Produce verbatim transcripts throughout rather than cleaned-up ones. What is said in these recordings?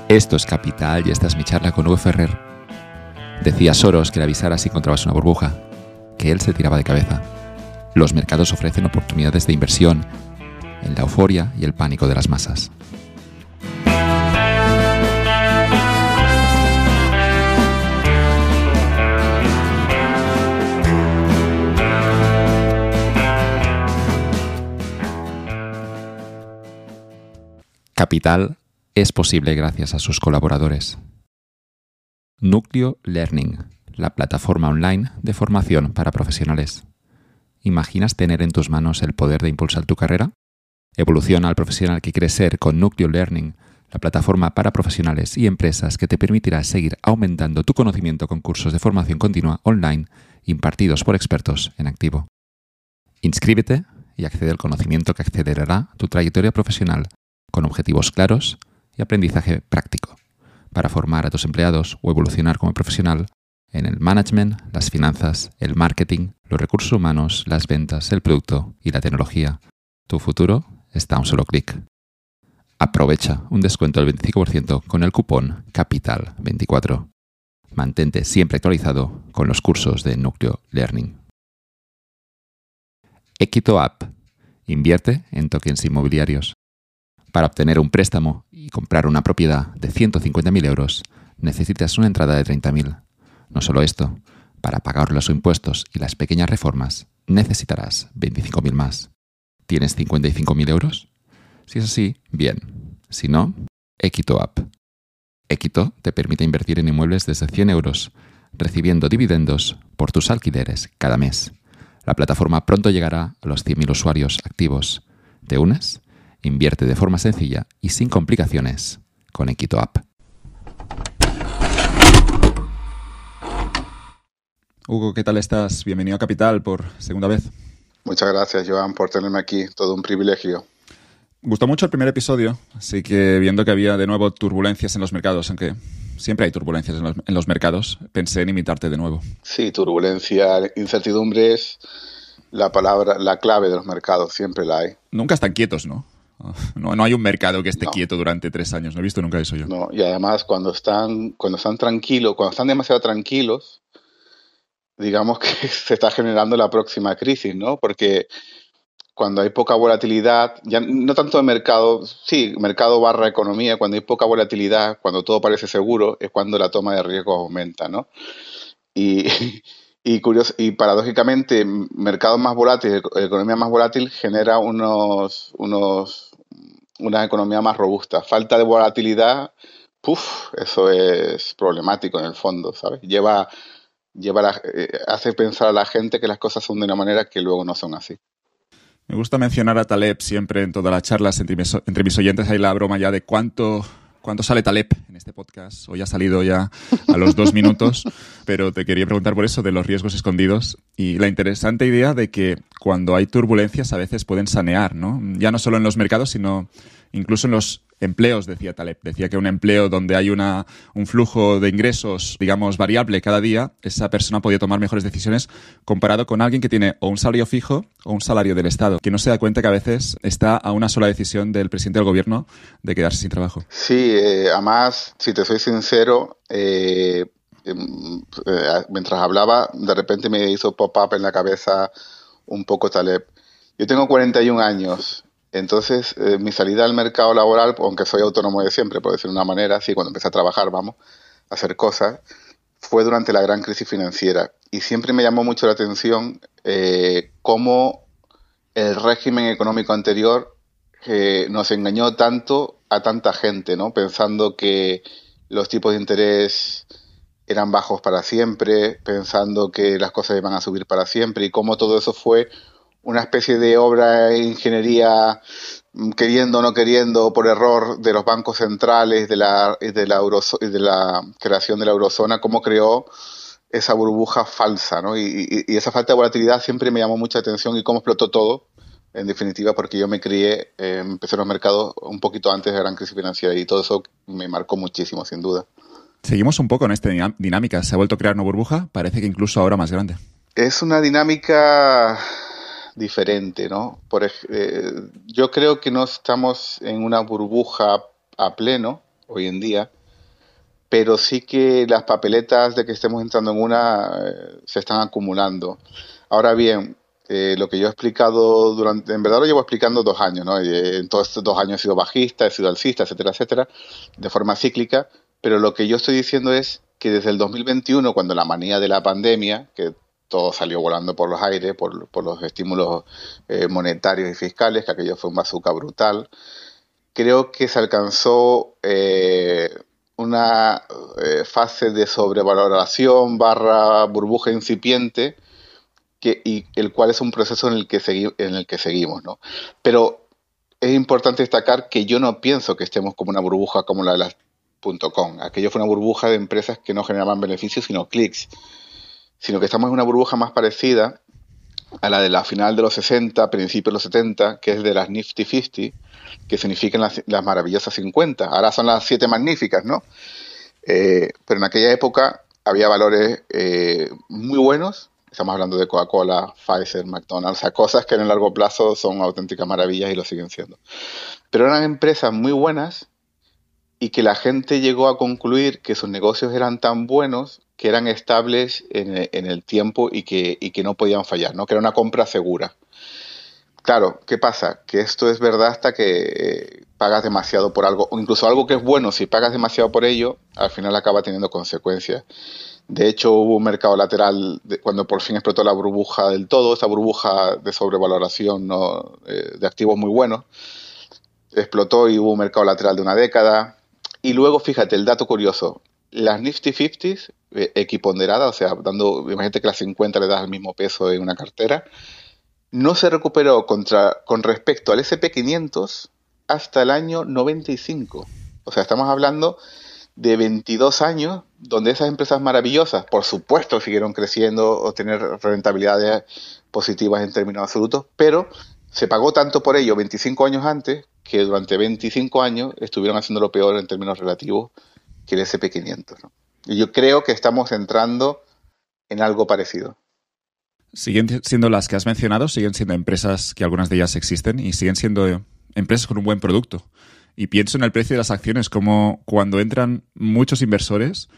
Esto es Capital y esta es mi charla con Hugo Ferrer. Decía Soros que le avisara si encontrabas una burbuja, que él se tiraba de cabeza. Los mercados ofrecen oportunidades de inversión en la euforia y el pánico de las masas. Capital es posible gracias a sus colaboradores. Núcleo Learning, la plataforma online de formación para profesionales. ¿Imaginas tener en tus manos el poder de impulsar tu carrera? Evoluciona al profesional que quieres ser con Núcleo Learning, la plataforma para profesionales y empresas que te permitirá seguir aumentando tu conocimiento con cursos de formación continua online impartidos por expertos en activo. Inscríbete y accede al conocimiento que acelerará tu trayectoria profesional con objetivos claros y aprendizaje práctico para formar a tus empleados o evolucionar como profesional en el management, las finanzas, el marketing, los recursos humanos, las ventas, el producto y la tecnología. Tu futuro está a un solo clic. Aprovecha un descuento del veinticinco por ciento con el cupón capital veinticuatro. Mantente siempre actualizado con los cursos de Núcleo Learning. Equito App. Invierte en tokens inmobiliarios. Para obtener un préstamo y comprar una propiedad de ciento cincuenta mil euros, necesitas una entrada de treinta mil. No solo esto, para pagar los impuestos y las pequeñas reformas, necesitarás veinticinco mil más. ¿Tienes cincuenta y cinco mil euros? Si es así, bien. Si no, Equito App. Equito te permite invertir en inmuebles desde cien euros, recibiendo dividendos por tus alquileres cada mes. La plataforma pronto llegará a los cien mil usuarios activos. ¿Te unes? Invierte de forma sencilla y sin complicaciones con Equito App. Hugo, ¿qué tal estás? Bienvenido a Capital por segunda vez. Muchas gracias, Joan, por tenerme aquí. Todo un privilegio. Gustó mucho el primer episodio, así que viendo que había de nuevo turbulencias en los mercados, aunque siempre hay turbulencias en los, en los mercados, pensé en imitarte de nuevo. Sí, turbulencia, incertidumbre es la palabra, la clave de los mercados, siempre la hay. Nunca están quietos, ¿no? No, no hay un mercado que esté no. quieto durante tres años. No he visto nunca eso yo. No, y además cuando están, cuando están tranquilos, cuando están demasiado tranquilos, digamos que se está generando la próxima crisis, ¿no? Porque cuando hay poca volatilidad, ya no tanto de mercado, sí, mercado barra economía, cuando hay poca volatilidad, cuando todo parece seguro, es cuando la toma de riesgo aumenta, ¿no? Y, y, curioso, y paradójicamente, mercados más volátiles, economía más volátil, genera unos, unos, una economía más robusta. Falta de volatilidad, puff, eso es problemático en el fondo, ¿sabes? Lleva, lleva la, eh, hace pensar a la gente que las cosas son de una manera que luego no son así. Me gusta mencionar a Taleb siempre en todas las charlas entre mis, entre mis oyentes. Hay la broma ya de cuánto, cuánto sale Taleb en este podcast. Hoy ha salido ya a los dos minutos, pero te quería preguntar por eso de los riesgos escondidos y la interesante idea de que cuando hay turbulencias a veces pueden sanear, ¿no? Ya no solo en los mercados, sino incluso en los empleos, decía Taleb. Decía que un empleo donde hay una, un flujo de ingresos, digamos, variable cada día, esa persona podía tomar mejores decisiones comparado con alguien que tiene o un salario fijo o un salario del Estado, que no se da cuenta que a veces está a una sola decisión del presidente del gobierno de quedarse sin trabajo. Sí, eh, además, si te soy sincero, eh, eh, mientras hablaba, de repente me hizo pop-up en la cabeza un poco Taleb. Yo tengo cuarenta y un años. Entonces, eh, mi salida al mercado laboral, aunque soy autónomo de siempre, por decirlo de una manera, sí, cuando empecé a trabajar, vamos, a hacer cosas, fue durante la gran crisis financiera. Y siempre me llamó mucho la atención eh, cómo el régimen económico anterior eh, nos engañó tanto a tanta gente, ¿no? Pensando que los tipos de interés eran bajos para siempre, pensando que las cosas iban a subir para siempre, y cómo todo eso fue una especie de obra de ingeniería, queriendo o no queriendo, por error de los bancos centrales, de la, de la, Eurozo- de la creación de la eurozona, cómo creó esa burbuja falsa, ¿no? Y, y, y esa falta de volatilidad siempre me llamó mucha atención, y cómo explotó todo, en definitiva, porque yo me crié, eh, empecé en los mercados un poquito antes de la gran crisis financiera, y todo eso me marcó muchísimo, sin duda. Seguimos un poco en esta dinámica. Se ha vuelto a crear una burbuja, parece que incluso ahora más grande. Es una dinámica diferente, ¿no? Por, eh, yo creo que no estamos en una burbuja a pleno hoy en día, pero sí que las papeletas de que estemos entrando en una eh, se están acumulando. Ahora bien, eh, lo que yo he explicado durante, en verdad lo llevo explicando dos años, ¿no? Y, eh, en todos estos dos años he sido bajista, he sido alcista, etcétera, etcétera, de forma cíclica, pero lo que yo estoy diciendo es que desde el dos mil veintiuno, cuando la manía de la pandemia, que todo salió volando por los aires, por, por los estímulos eh, monetarios y fiscales, que aquello fue un bazooka brutal, creo que se alcanzó eh, una eh, fase de sobrevaloración barra burbuja incipiente, que, y el cual es un proceso en el que, segui en el que seguimos, ¿no? Pero es importante destacar que yo no pienso que estemos como una burbuja como la de las .com. Aquello fue una burbuja de empresas que no generaban beneficios, sino clics. Sino que estamos en una burbuja más parecida a la de la final de los sesenta, principios de los setenta, que es de las Nifty cincuenta, que significan las, las maravillosas cincuenta. Ahora son las siete magníficas, ¿no? Eh, pero en aquella época había valores eh, muy buenos. Estamos hablando de Coca-Cola, Pfizer, McDonald's, o sea, cosas que en el largo plazo son auténticas maravillas y lo siguen siendo. Pero eran empresas muy buenas y que la gente llegó a concluir que sus negocios eran tan buenos que eran estables en, en el tiempo y que, y que no podían fallar, ¿no? Que era una compra segura. Claro, ¿qué pasa? Que esto es verdad hasta que eh, pagas demasiado por algo, o incluso algo que es bueno, si pagas demasiado por ello, al final acaba teniendo consecuencias. De hecho, hubo un mercado lateral de, cuando por fin explotó la burbuja del todo, esa burbuja de sobrevaloración, ¿no? eh, de activos muy buenos, explotó y hubo un mercado lateral de una década. Y luego, fíjate, el dato curioso, las Nifty cincuenta, eh, equiponderadas, o sea, dando, imagínate que las cincuenta le das el mismo peso en una cartera, no se recuperó contra, con respecto al ese and pe quinientos hasta el año noventa y cinco. O sea, estamos hablando de veintidós años donde esas empresas maravillosas, por supuesto, siguieron creciendo o tener rentabilidades positivas en términos absolutos, pero se pagó tanto por ello veinticinco años antes que durante veinticinco años estuvieron haciendo lo peor en términos relativos que el ese and pe quinientos, ¿no? Y yo creo que estamos entrando en algo parecido. Siguen siendo las que has mencionado, siguen siendo empresas que algunas de ellas existen y siguen siendo empresas con un buen producto. Y pienso en el precio de las acciones, como cuando entran muchos inversores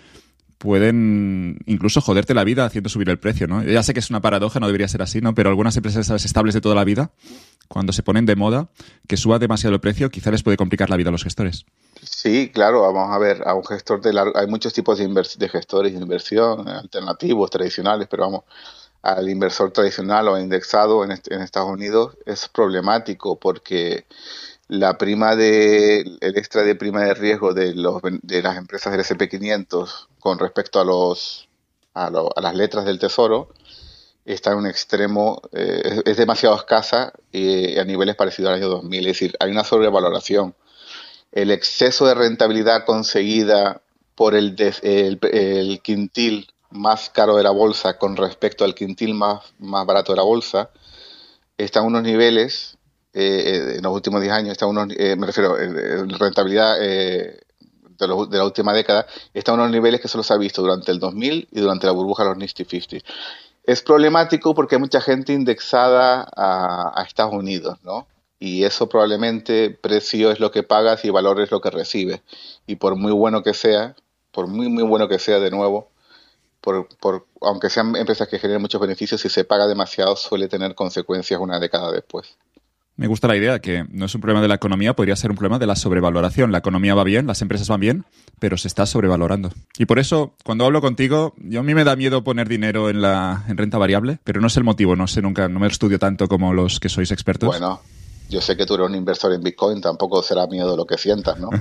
pueden incluso joderte la vida haciendo subir el precio, ¿no? Ya sé que es una paradoja, no debería ser así, ¿no? Pero algunas empresas estables de toda la vida, cuando se ponen de moda, que suba demasiado el precio, quizá les puede complicar la vida a los gestores. Sí, claro, vamos a ver, a un gestor de largo, hay muchos tipos de, invers de gestores de inversión, alternativos, tradicionales, pero vamos, al inversor tradicional o indexado en, en Estados Unidos es problemático porque la prima de, el extra de prima de riesgo de, los, de las empresas del ese and pe quinientos con respecto a, los, a, lo, a las letras del tesoro está en un extremo, eh, es, es demasiado escasa eh, a niveles parecidos al año dos mil, es decir, hay una sobrevaloración. El exceso de rentabilidad conseguida por el, de, el, el quintil más caro de la bolsa con respecto al quintil más, más barato de la bolsa está en unos niveles, eh, en los últimos diez años, está unos, eh, me refiero, eh, rentabilidad eh, de, los, de la última década, está en unos niveles que solo se ha visto durante el dos mil y durante la burbuja de los Nifty cincuenta. Es problemático porque hay mucha gente indexada a, a Estados Unidos, ¿no? Y eso probablemente, precio es lo que pagas y valor es lo que recibes. Y por muy bueno que sea, por muy, muy bueno que sea de nuevo, Por, por, aunque sean empresas que generen muchos beneficios, si se paga demasiado suele tener consecuencias una década después. Me gusta la idea que no es un problema de la economía, podría ser un problema de la sobrevaloración. La economía va bien, las empresas van bien, pero se está sobrevalorando. Y por eso, cuando hablo contigo, yo a mí me da miedo poner dinero en la en renta variable, pero no es el motivo, no sé nunca, no me estudio tanto como los que sois expertos. Bueno, yo sé que tú eres un inversor en Bitcoin, tampoco será miedo lo que sientas, ¿no?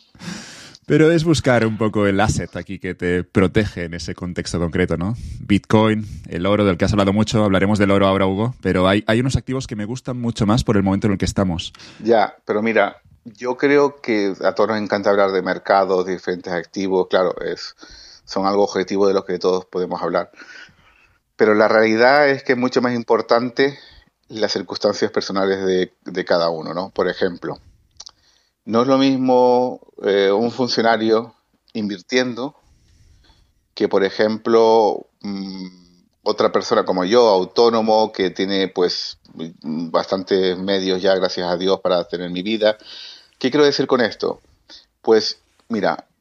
Pero es buscar un poco el asset aquí que te protege en ese contexto concreto, ¿no? Bitcoin, el oro del que has hablado mucho, hablaremos del oro ahora, Hugo, pero hay, hay unos activos que me gustan mucho más por el momento en el que estamos. Ya, pero mira, yo creo que a todos nos encanta hablar de mercados, de diferentes activos, claro, es, son algo objetivo de los que todos podemos hablar. Pero la realidad es que es mucho más importante las circunstancias personales de, de cada uno, ¿no? Por ejemplo, no es lo mismo eh, un funcionario invirtiendo que, por ejemplo, mmm, otra persona como yo, autónomo, que tiene pues bastantes medios ya, gracias a Dios, para tener mi vida. ¿Qué quiero decir con esto? Pues, mira,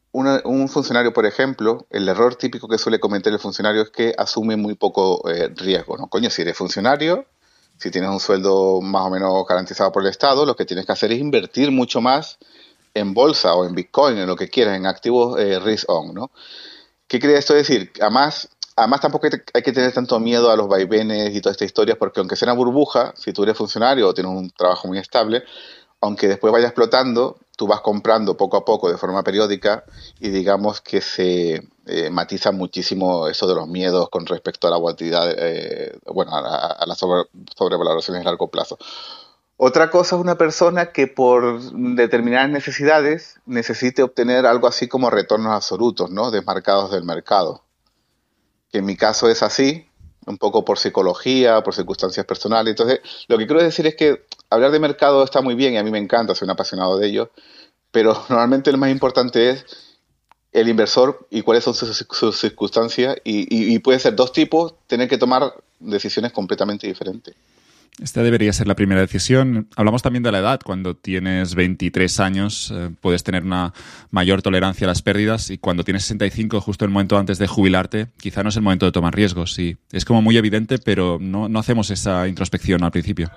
una- un funcionario, por ejemplo, el error típico que suele cometer el funcionario es que asume muy poco eh, riesgo, ¿no? Coño, si eres funcionario, si tienes un sueldo más o menos garantizado por el Estado, lo que tienes que hacer es invertir mucho más en bolsa o en Bitcoin, en lo que quieras, en activos eh, risk on, ¿no? ¿Qué quiere esto decir? Además, además tampoco hay hay que tener tanto miedo a los vaivenes y toda esta historia, porque aunque sea una burbuja, si tú eres funcionario o tienes un trabajo muy estable, aunque después vaya explotando, tú vas comprando poco a poco de forma periódica y digamos que se eh, matiza muchísimo eso de los miedos con respecto a la volatilidad, eh, bueno, a, a- a las sobre- sobrevaloraciones a largo plazo. Otra cosa es una persona que por determinadas necesidades necesite obtener algo así como retornos absolutos, ¿no? Desmarcados del mercado. Que en mi caso es así, un poco por psicología, por circunstancias personales. Entonces, lo que quiero decir es que hablar de mercado está muy bien y a mí me encanta, soy un apasionado de ello, pero normalmente lo más importante es el inversor y cuáles son sus, sus circunstancias y, y, y puede ser dos tipos, tener que tomar decisiones completamente diferentes. Esta debería ser la primera decisión. Hablamos también de la edad. Cuando tienes veintitrés años eh, puedes tener una mayor tolerancia a las pérdidas y cuando tienes sesenta y cinco, justo el momento antes de jubilarte, quizá no es el momento de tomar riesgos. Sí, es como muy evidente, pero no, no hacemos esa introspección al principio.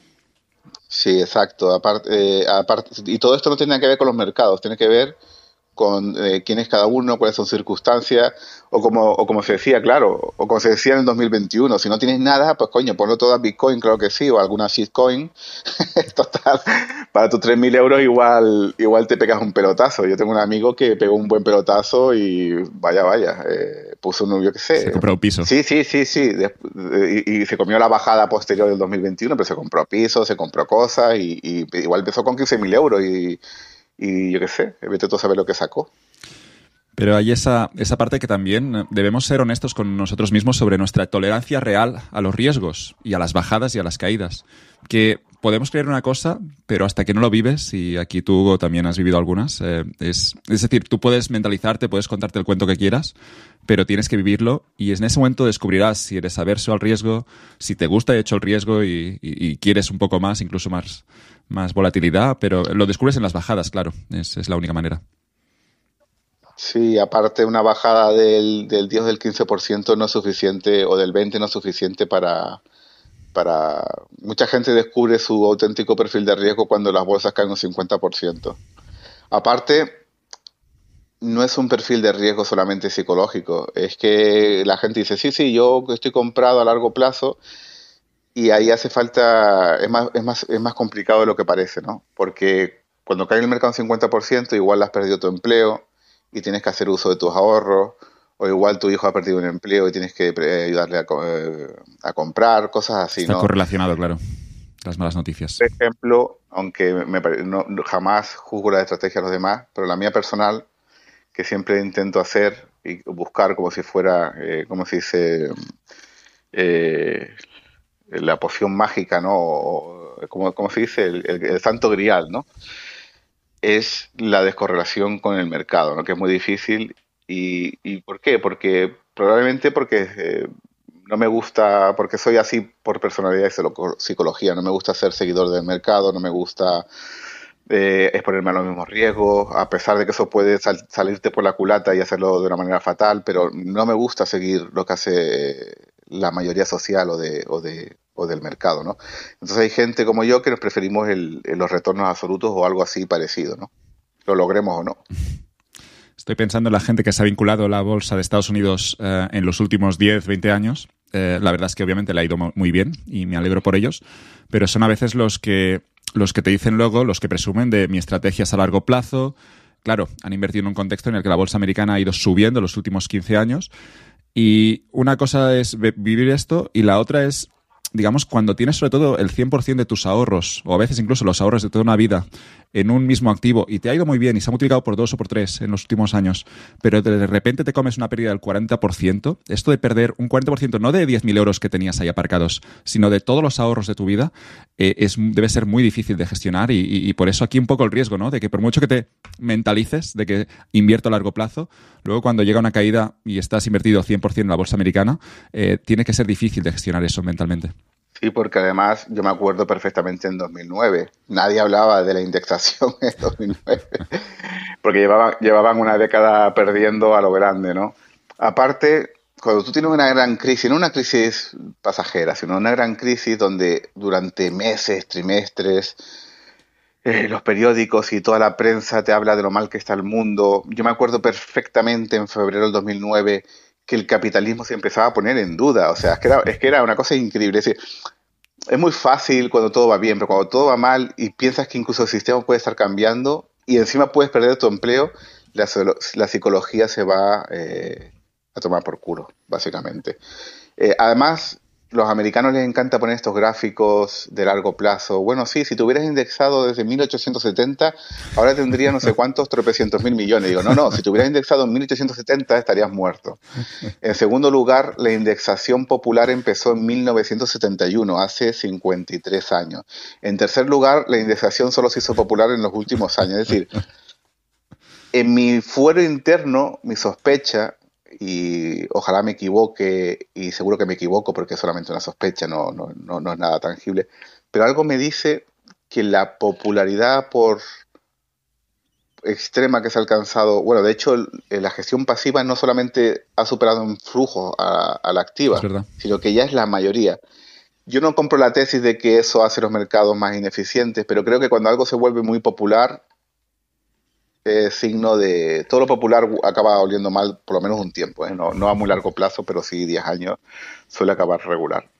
Sí, exacto. Aparte, eh, aparte, y todo esto no tiene nada que ver con los mercados, tiene que ver con eh, quién es cada uno, cuáles son sus circunstancias, o como, o como se decía, claro, o como se decía en el dos mil veintiuno, si no tienes nada, pues coño, ponlo todo a Bitcoin, claro que sí, o alguna shitcoin. Total, para tus tres mil euros igual, igual te pegas un pelotazo. Yo tengo un amigo que pegó un buen pelotazo y vaya, vaya, eh, puso un, yo qué Se sé. compró un piso. Sí, sí, sí, sí. de- de- y, y se comió la bajada posterior del dos mil veintiuno, pero se compró pisos, se compró cosas y, y igual empezó con quince mil euros y, y yo qué sé, vete tú a saber lo que sacó. Pero hay esa, esa parte que también debemos ser honestos con nosotros mismos sobre nuestra tolerancia real a los riesgos y a las bajadas y a las caídas. Que podemos creer una cosa, pero hasta que no lo vives, y aquí tú, Hugo, también has vivido algunas, eh, es, es decir, tú puedes mentalizarte, puedes contarte el cuento que quieras, pero tienes que vivirlo y en ese momento descubrirás si eres averso al riesgo, si te gusta de hecho el riesgo y, y- y quieres un poco más, incluso más, más volatilidad, pero lo descubres en las bajadas, claro, es, es la única manera. Sí, aparte una bajada del, del diez o del quince por ciento no es suficiente, o del veinte por ciento no es suficiente para, para... Mucha gente descubre su auténtico perfil de riesgo cuando las bolsas caen un cincuenta por ciento. Aparte, no es un perfil de riesgo solamente psicológico, es que la gente dice, sí, sí, yo estoy comprado a largo plazo y ahí hace falta, es más, es más, es más complicado de lo que parece, ¿no? Porque cuando cae el mercado un cincuenta por ciento, igual has perdido tu empleo y tienes que hacer uso de tus ahorros, o igual tu hijo ha perdido un empleo y tienes que eh, ayudarle a, co- eh, a comprar, cosas así, Está ¿no? correlacionado, claro, las malas noticias. Por ejemplo, aunque me pare- no, no- jamás juzgo la estrategia de los demás, pero la mía personal, que siempre intento hacer y buscar como si fuera, eh, como se dice, eh, la poción mágica, ¿no? O, como, como se dice, el, el- el santo grial, ¿no? Es la descorrelación con el mercado, ¿no? Que es muy difícil. ¿Y, y por qué? Porque probablemente porque eh, no me gusta, porque soy así por personalidad y psilo- psicología, no me gusta ser seguidor del mercado, no me gusta eh, exponerme a los mismos riesgos, a pesar de que eso puede sal- salirte por la culata y hacerlo de una manera fatal, pero no me gusta seguir lo que hace la mayoría social o, de, o, de, o del mercado, ¿no? Entonces hay gente como yo que nos preferimos el, el- los retornos absolutos o algo así parecido, ¿no? Lo logremos o no. Estoy pensando en la gente que se ha vinculado a la bolsa de Estados Unidos eh, en los últimos diez, veinte años. Eh, la verdad es que obviamente le ha ido mo- muy bien y me alegro por ellos, pero son a veces los que, los que te dicen luego, los que presumen de mi estrategia es a largo plazo. Claro, han invertido en un contexto en el que la bolsa americana ha ido subiendo los últimos quince años y una cosa es ve- vivir esto y la otra es, digamos, cuando tienes sobre todo el cien por ciento de tus ahorros, o a veces incluso los ahorros de toda una vida, en un mismo activo, y te ha ido muy bien y se ha multiplicado por dos o por tres en los últimos años, pero de repente te comes una pérdida del cuarenta por ciento, esto de perder un cuarenta por ciento no de diez mil euros que tenías ahí aparcados, sino de todos los ahorros de tu vida, eh, es, debe ser muy difícil de gestionar y, y, y por eso aquí un poco el riesgo, ¿no? De que por mucho que te mentalices de que invierto a largo plazo, luego cuando llega una caída y estás invertido cien por ciento en la bolsa americana, eh, tiene que ser difícil de gestionar eso mentalmente. Sí, porque además yo me acuerdo perfectamente en dos mil nueve. Nadie hablaba de la indexación en dos mil nueve, porque llevaban, llevaban una década perdiendo a lo grande, ¿no? Aparte, cuando tú tienes una gran crisis, no una crisis pasajera, sino una gran crisis donde durante meses, trimestres, eh, los periódicos y toda la prensa te habla de lo mal que está el mundo. Yo me acuerdo perfectamente en febrero del dos mil nueve que el capitalismo se empezaba a poner en duda. O sea, es que era, es que era una cosa increíble. Es decir, es muy fácil cuando todo va bien, pero cuando todo va mal y piensas que incluso el sistema puede estar cambiando y encima puedes perder tu empleo, la, solo- la psicología se va eh, a tomar por culo, básicamente. Eh, además, los americanos les encanta poner estos gráficos de largo plazo. Bueno, sí, si te hubieras indexado desde mil ochocientos setenta, ahora tendría no sé cuántos tropecientos mil millones. Digo, no, no, si te hubieras indexado en mil ochocientos setenta estarías muerto. En segundo lugar, la indexación popular empezó en mil novecientos setenta y uno, hace cincuenta y tres años. En tercer lugar, la indexación solo se hizo popular en los últimos años. Es decir, en mi fuero interno, mi sospecha, y ojalá me equivoque, y seguro que me equivoco porque es solamente una sospecha, no, no, no, no es nada tangible, pero algo me dice que la popularidad por extrema que se ha alcanzado, bueno, de hecho, el- la gestión pasiva no solamente ha superado en flujo a, a la Es activa, verdad. sino que ya es la mayoría. Yo no compro la tesis de que eso hace los mercados más ineficientes, pero creo que cuando algo se vuelve muy popular, es signo de... Todo lo popular acaba oliendo mal por lo menos un tiempo, ¿eh? No, no a muy largo plazo, pero sí diez años suele acabar regular.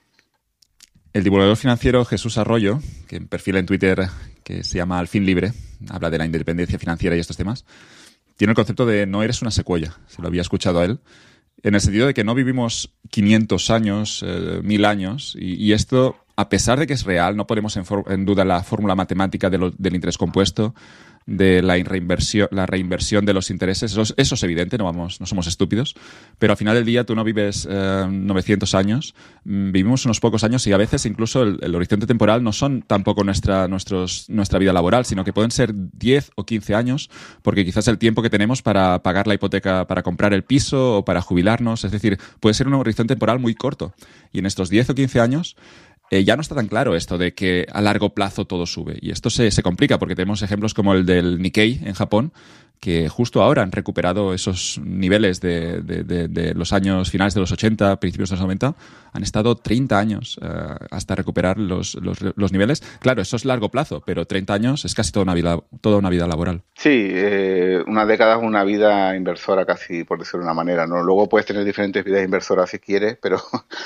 El divulgador financiero Jesús Arroyo, que en perfil en Twitter que se llama Al fin libre, habla de la independencia financiera y estos temas, tiene el concepto de no eres una secuoya. Se lo había escuchado a él. En el sentido de que no vivimos quinientos años, eh, mil años, y, y esto, a pesar de que es real, no ponemos en, for- en duda la fórmula matemática de lo- del interés compuesto, de la reinversión, la reinversión de los intereses. Eso es, eso es evidente, no, vamos, no somos estúpidos, pero al final del día tú no vives eh, novecientos años, mm, vivimos unos pocos años y a veces incluso el, el horizonte temporal no son tampoco nuestra, nuestros, nuestra vida laboral, sino que pueden ser diez o quince años, porque quizás el tiempo que tenemos para pagar la hipoteca, para comprar el piso o para jubilarnos, es decir, puede ser un horizonte temporal muy corto. Y en estos diez o quince años eh, ya no está tan claro esto de que a largo plazo todo sube. Y esto se, se complica porque tenemos ejemplos como el del Nikkei en Japón, que justo ahora han recuperado esos niveles de, de, de, de los años finales de los ochenta, principios de los noventa. Han estado treinta años eh, hasta recuperar los, los, los niveles. Claro, eso es largo plazo, pero treinta años es casi toda una vida, toda una vida laboral. Sí, eh, una década es una vida inversora casi, por decirlo de una manera, ¿no? Luego puedes tener diferentes vidas inversoras si quieres, pero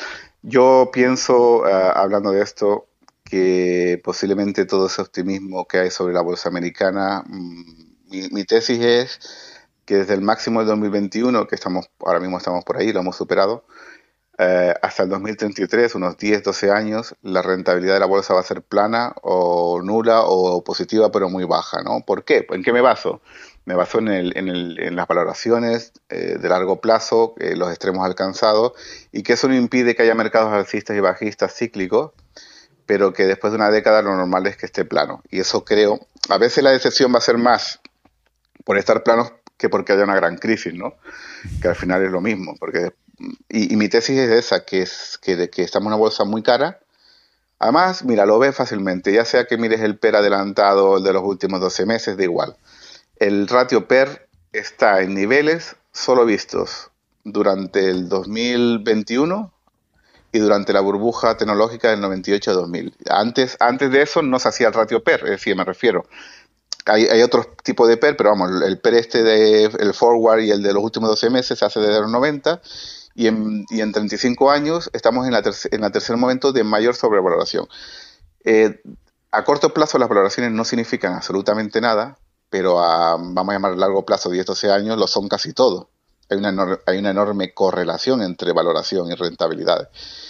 yo pienso, eh, hablando de esto, que posiblemente todo ese optimismo que hay sobre la bolsa americana, mm, mi, mi tesis es que desde el máximo del dos mil veintiuno, que estamos, ahora mismo estamos por ahí, lo hemos superado, eh, hasta el dos mil treinta y tres, unos diez, doce años, la rentabilidad de la bolsa va a ser plana o nula o positiva, pero muy baja, ¿no? ¿Por qué? ¿En qué me baso? Me baso en, el, en, el, en las valoraciones eh, de largo plazo, eh, los extremos alcanzados, y que eso no impide que haya mercados alcistas y bajistas cíclicos, pero que después de una década lo normal es que esté plano. Y eso creo, a veces la decepción va a ser más por estar planos que porque haya una gran crisis, ¿no? Que al final es lo mismo, porque y, y mi tesis es esa, que es que, que estamos en una bolsa muy cara. Además, mira, lo ves fácilmente, ya sea que mires el P E R adelantado de los últimos doce meses, da igual. El ratio P E R está en niveles solo vistos durante el dos mil veintiuno y durante la burbuja tecnológica del noventa y ocho a dos mil. Antes, antes de eso no se hacía el ratio P E R, es decir, me refiero, hay, hay otros tipos de P E R, pero vamos, el P E R este de el forward y el de los últimos doce meses se hace desde los noventa y en, y en treinta y cinco años estamos en la, tercer, en la tercer momento de mayor sobrevaloración. Eh, a corto plazo las valoraciones no significan absolutamente nada, pero a, vamos a llamar a largo plazo, diez doce años, lo son casi todo. Hay una, enor- hay una enorme correlación entre valoración y rentabilidad.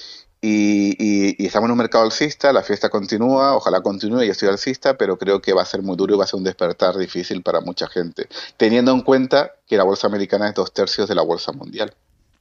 Y, y, y estamos en un mercado alcista, la fiesta continúa, ojalá continúe, yo estoy alcista, pero creo que va a ser muy duro y va a ser un despertar difícil para mucha gente, teniendo en cuenta que la bolsa americana es dos tercios de la bolsa mundial.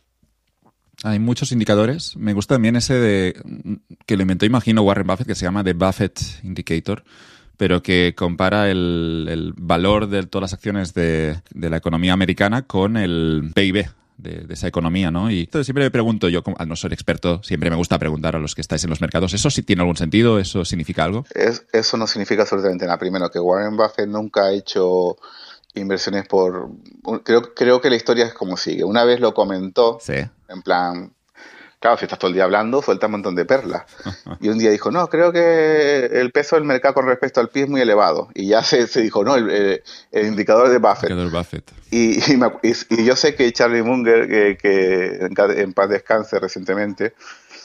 Hay muchos indicadores. Me gusta también ese de que lo inventó, imagino, Warren Buffett, que se llama The Buffett Indicator, pero que compara el, el valor de todas las acciones de, de la economía americana con el P I B de, de esa economía, ¿no? Y entonces siempre me pregunto, yo al no ser experto, siempre me gusta preguntar a los que estáis en los mercados, ¿eso sí tiene algún sentido? ¿Eso significa algo? Es, eso no significa absolutamente nada. Primero, que Warren Buffett nunca ha hecho inversiones por... Creo, creo que la historia es como sigue. Una vez lo comentó, Sí. en plan... Claro, si estás todo el día hablando, suelta un montón de perlas. Y un día dijo, no, creo que el peso del mercado con respecto al P I B es muy elevado. Y ya se, se dijo, no, el, el, el indicador de Buffett. Indicador Buffett. Y, y, me, y, y yo sé que Charlie Munger, que, que en, en paz descanse recientemente,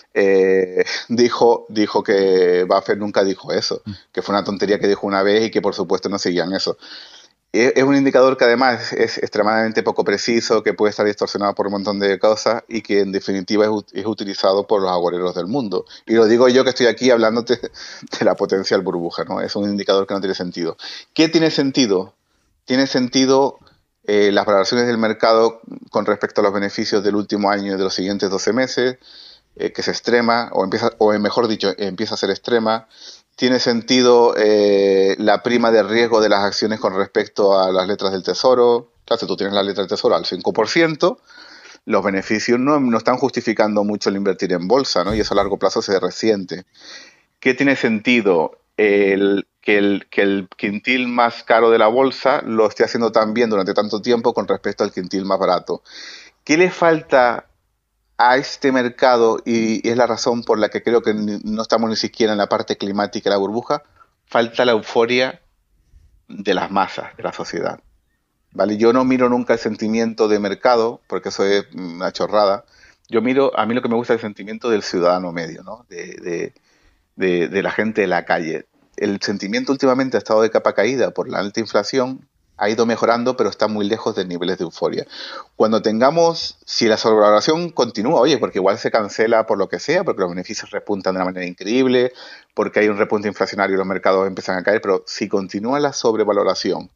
eh, dijo, dijo que Buffett nunca dijo eso, que fue una tontería que dijo una vez y que por supuesto no seguían eso. Es un indicador que además es extremadamente poco preciso, que puede estar distorsionado por un montón de cosas y que en definitiva es, es utilizado por los agoreros del mundo. Y lo digo yo que estoy aquí hablándote de la potencial burbuja, ¿no? Es un indicador que no tiene sentido. ¿Qué tiene sentido? Tiene sentido eh, las valoraciones del mercado con respecto a los beneficios del último año y de los siguientes doce meses, eh, que es extrema, o empieza, o mejor dicho, empieza a ser extrema. Tiene sentido eh, la prima de riesgo de las acciones con respecto a las letras del tesoro. Claro, si tú tienes la letra del tesoro al cinco por ciento, los beneficios no, no están justificando mucho el invertir en bolsa, ¿no? Y eso a largo plazo se resiente. ¿Qué tiene sentido? El, que, el, que el quintil más caro de la bolsa lo esté haciendo tan bien durante tanto tiempo con respecto al quintil más barato. ¿Qué le falta a este mercado, y es la razón por la que creo que no estamos ni siquiera en la parte climática de la burbuja? Falta la euforia de las masas, de la sociedad, ¿vale? Yo no miro nunca el sentimiento de mercado, porque eso es una chorrada. Yo miro, a mí lo que me gusta es el sentimiento del ciudadano medio, ¿no? De, de, de, de la gente de la calle. El sentimiento últimamente ha estado de capa caída por la alta inflación, ha ido mejorando, pero está muy lejos de niveles de euforia. Cuando tengamos, si la sobrevaloración continúa, oye, porque igual se cancela por lo que sea, porque los beneficios repuntan de una manera increíble, porque hay un repunte inflacionario y los mercados empiezan a caer, pero si continúa la sobrevaloración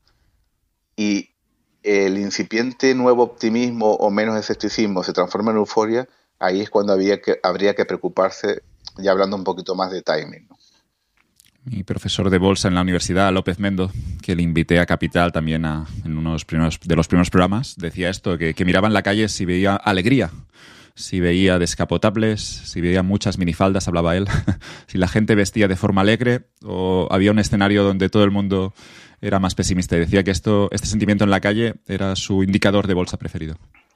y el incipiente nuevo optimismo o menos escepticismo se transforma en euforia, ahí es cuando había que, habría que preocuparse, ya hablando un poquito más de timing, ¿no? Mi profesor de bolsa en la universidad, López Mendo, que le invité a Capital también a, en uno de los primeros, de los primeros programas, decía esto, que, que miraba en la calle si veía alegría, si veía descapotables, si veía muchas minifaldas, hablaba él, si la gente vestía de forma alegre o había un escenario donde todo el mundo era más pesimista. Y decía que esto, este sentimiento en la calle era su indicador de bolsa preferido.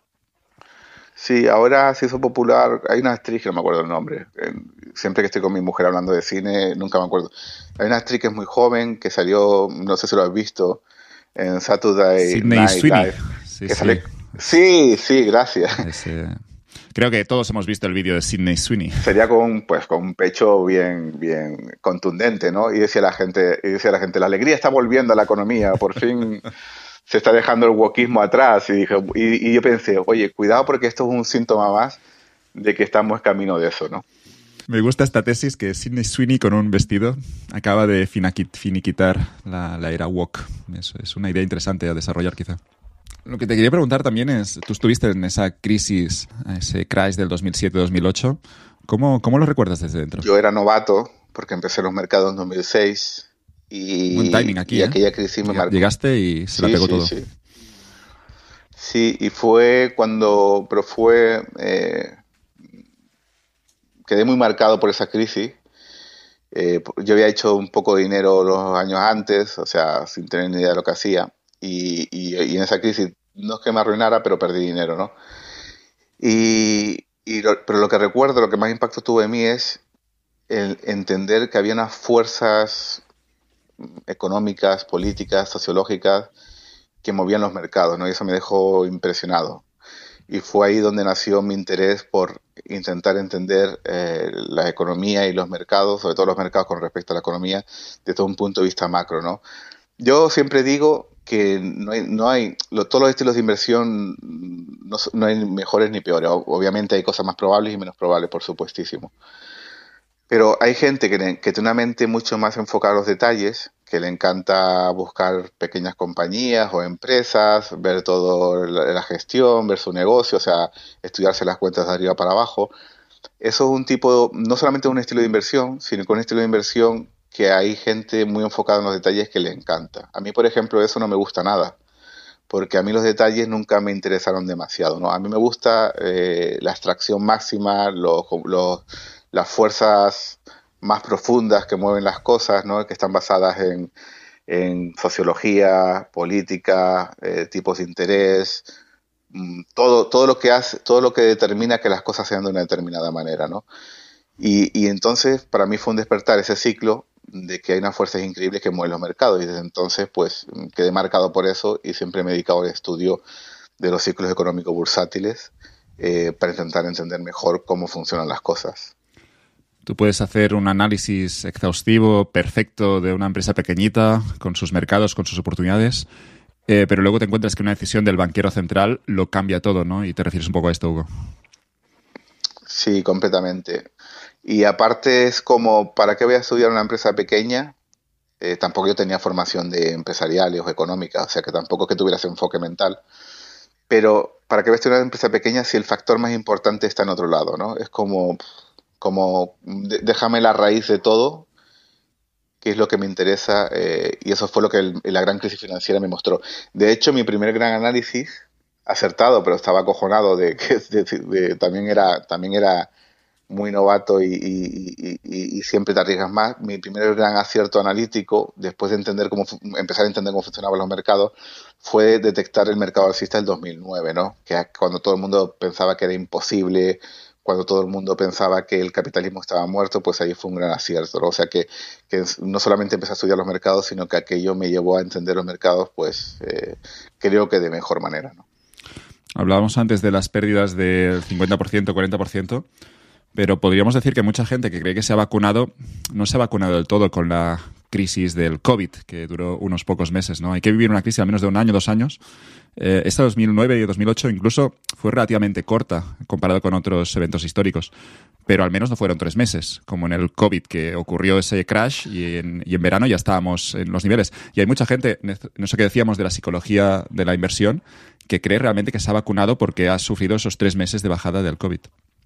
Sí, ahora se hizo popular. Hay una actriz que no me acuerdo el nombre. Siempre que estoy con mi mujer hablando de cine, nunca me acuerdo. Hay una actriz que es muy joven, que salió, no sé si lo has visto, en Saturday Sydney Night Sweeney. Live. Sí, Que sí. sale... sí, sí, gracias. Ese... Creo que todos hemos visto el vídeo de Sydney Sweeney. Sería con, pues, con un pecho bien, bien contundente, ¿no? Y decía la gente, y decía la gente, la alegría está volviendo a la economía, por fin se está dejando el wokismo atrás. Y, dije, y, y yo pensé, oye, cuidado porque esto es un síntoma más de que estamos camino de eso, ¿no? Me gusta esta tesis que Sydney Sweeney con un vestido acaba de finiquitar la, la era woke. Es, es una idea interesante a desarrollar quizá. Lo que te quería preguntar también es, tú estuviste en esa crisis, ese crash del dos mil siete dos mil ocho. ¿Cómo, cómo lo recuerdas desde dentro? Yo era novato porque empecé en los mercados en dos mil seis y, buen timing aquí, y ¿eh? aquella crisis me marcó. Llegaste y se sí, la pegó sí, todo. Sí. sí, y fue cuando, pero fue, eh, quedé muy marcado por esa crisis. Eh, yo había hecho un poco de dinero los años antes, o sea, sin tener ni idea de lo que hacía. Y, y, y en esa crisis, no es que me arruinara, pero perdí dinero, ¿no? Y, y lo, pero lo que recuerdo, lo que más impacto tuvo en mí es el entender que había unas fuerzas económicas, políticas, sociológicas que movían los mercados, ¿no? Y eso me dejó impresionado. Y fue ahí donde nació mi interés por intentar entender eh, la economía y los mercados, sobre todo los mercados con respecto a la economía, desde un punto de vista macro, ¿no? Yo siempre digo que no hay, no hay lo, todos los estilos de inversión no, no hay mejores ni peores. Obviamente hay cosas más probables y menos probables, por supuestísimo. Pero hay gente que, que tiene una mente mucho más enfocada a los detalles, que le encanta buscar pequeñas compañías o empresas, ver toda la, la gestión, ver su negocio, o sea, estudiarse las cuentas de arriba para abajo. Eso es un tipo, no solamente un estilo de inversión, sino que un estilo de inversión que hay gente muy enfocada en los detalles que le encanta. A mí, por ejemplo, eso no me gusta nada, porque a mí los detalles nunca me interesaron demasiado, ¿no? A mí me gusta eh, la abstracción máxima, los, los, las fuerzas más profundas que mueven las cosas, ¿no? Que están basadas en, en sociología, política, eh, tipos de interés, mm, todo, todo lo que hace, todo lo que determina que las cosas sean de una determinada manera, ¿no? Y, y entonces para mí fue un despertar ese ciclo de que hay unas fuerzas increíbles que mueven los mercados y desde entonces pues quedé marcado por eso y siempre me he dedicado al estudio de los ciclos económicos bursátiles eh, para intentar entender mejor cómo funcionan las cosas. Tú puedes hacer un análisis exhaustivo, perfecto, de una empresa pequeñita, con sus mercados, con sus oportunidades, eh, pero luego te encuentras que una decisión del banquero central lo cambia todo, ¿no? Y te refieres un poco a esto, Hugo. Sí, completamente. Y aparte es como, ¿para qué voy a estudiar una empresa pequeña? Eh, tampoco yo tenía formación de empresariales o económica, o sea que tampoco es que tuviera ese enfoque mental. Pero, ¿para qué voy a estudiar una empresa pequeña si el factor más importante está en otro lado, ¿no? Es como, como de- déjame la raíz de todo, que es lo que me interesa, eh, y eso fue lo que el- la gran crisis financiera me mostró. De hecho, mi primer gran análisis, acertado, pero estaba acojonado de que de- de- también era, también era muy novato y, y- y- y- y siempre te arriesgas más. Mi primer gran acierto analítico, después de entender cómo fu- empezar a entender cómo funcionaban los mercados, fue detectar el mercado alcista del dos mil nueve, ¿no? Que es cuando todo el mundo pensaba que era imposible, cuando todo el mundo pensaba que el capitalismo estaba muerto, pues ahí fue un gran acierto, ¿no? O sea que, que no solamente empecé a estudiar los mercados, sino que aquello me llevó a entender los mercados, pues eh, creo que de mejor manera, ¿no? Hablábamos antes de las pérdidas del cincuenta por ciento, cuarenta por ciento. Pero podríamos decir que mucha gente que cree que se ha vacunado no se ha vacunado del todo con la crisis del COVID, que duró unos pocos meses, ¿no? Hay que vivir una crisis al menos de un año, dos años. Eh, esta dos mil nueve y dos mil ocho incluso fue relativamente corta comparado con otros eventos históricos, pero al menos no fueron tres meses, como en el COVID, que ocurrió ese crash y en, y en verano ya estábamos en los niveles. Y hay mucha gente, en eso que decíamos de la psicología de la inversión, que cree realmente que se ha vacunado porque ha sufrido esos tres meses de bajada del COVID.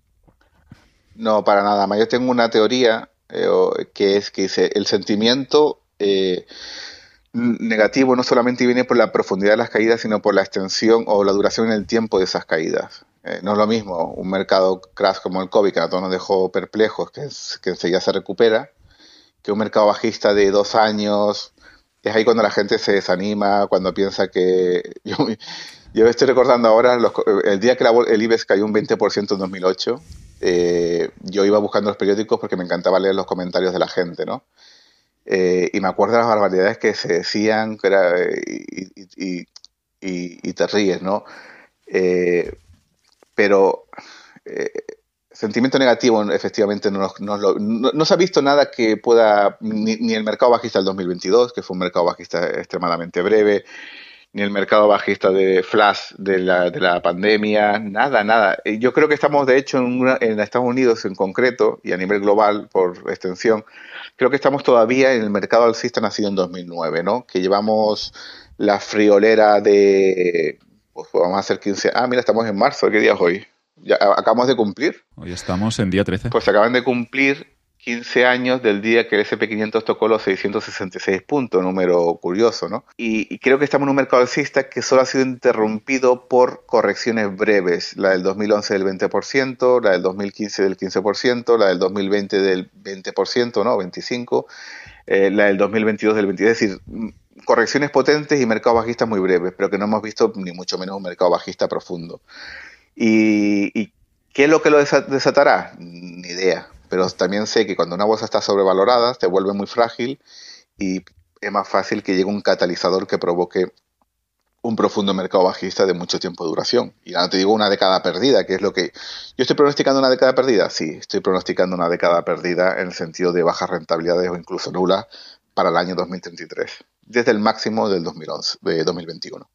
No, para nada más. Yo tengo una teoría eh, o- que es que dice, el sentimiento eh, n- negativo no solamente viene por la profundidad de las caídas, sino por la extensión o la duración en el tiempo de esas caídas. Eh, no es lo mismo un mercado crash como el COVID, que a todos nos dejó perplejos, que, es- que enseguida se recupera, que un mercado bajista de dos años. Es ahí cuando la gente se desanima, cuando piensa que... Yo, yo estoy recordando ahora los co- el día que la bol- el IBEX cayó un veinte por ciento en dos mil ocho. Eh, yo iba buscando los periódicos porque me encantaba leer los comentarios de la gente, ¿no? Eh, y me acuerdo de las barbaridades que se decían que era, eh, y, y- y- y- y te ríes, ¿no? Eh, pero eh, sentimiento negativo efectivamente no, nos- no lo- no- no se ha visto nada que pueda, ni, ni el mercado bajista del dos mil veintidós, que fue un mercado bajista extremadamente breve, ni el mercado bajista de flash de la, de la pandemia, nada, nada. Eh, Yo creo que estamos, de hecho, en, una- en Estados Unidos en concreto y a nivel global por extensión, creo que estamos todavía en el mercado alcista nacido en dos mil nueve, ¿no? Que llevamos la friolera de, pues vamos a hacer quince, ah, mira, estamos en marzo, ¿qué día es hoy? Ya a- acabamos de cumplir. Hoy estamos en día trece. Pues se acaban de cumplir quince años del día que el ese and pe quinientos tocó los seiscientos sesenta y seis puntos, número curioso, ¿no? Y, y creo que estamos en un mercado alcista que solo ha sido interrumpido por correcciones breves, la del dos mil once del veinte por ciento, la del dos mil quince del quince por ciento, la del dos mil veinte del veinte por ciento, ¿no? veinticinco por ciento, eh, la del dos mil veintidós del veintidós por ciento, es decir, mm, correcciones potentes y mercados bajistas muy breves, pero que no hemos visto ni mucho menos un mercado bajista profundo. ¿Y, y qué es lo que lo desa- desatará? Ni idea. Pero también sé que cuando una bolsa está sobrevalorada, se vuelve muy frágil y es más fácil que llegue un catalizador que provoque un profundo mercado bajista de mucho tiempo de duración. Y ahora te digo una década perdida, que es lo que... ¿Yo estoy pronosticando una década perdida? Sí, estoy pronosticando una década perdida en el sentido de bajas rentabilidades o incluso nulas para el año dos mil treinta y tres, desde el máximo del dos mil once, de dos mil veintiuno.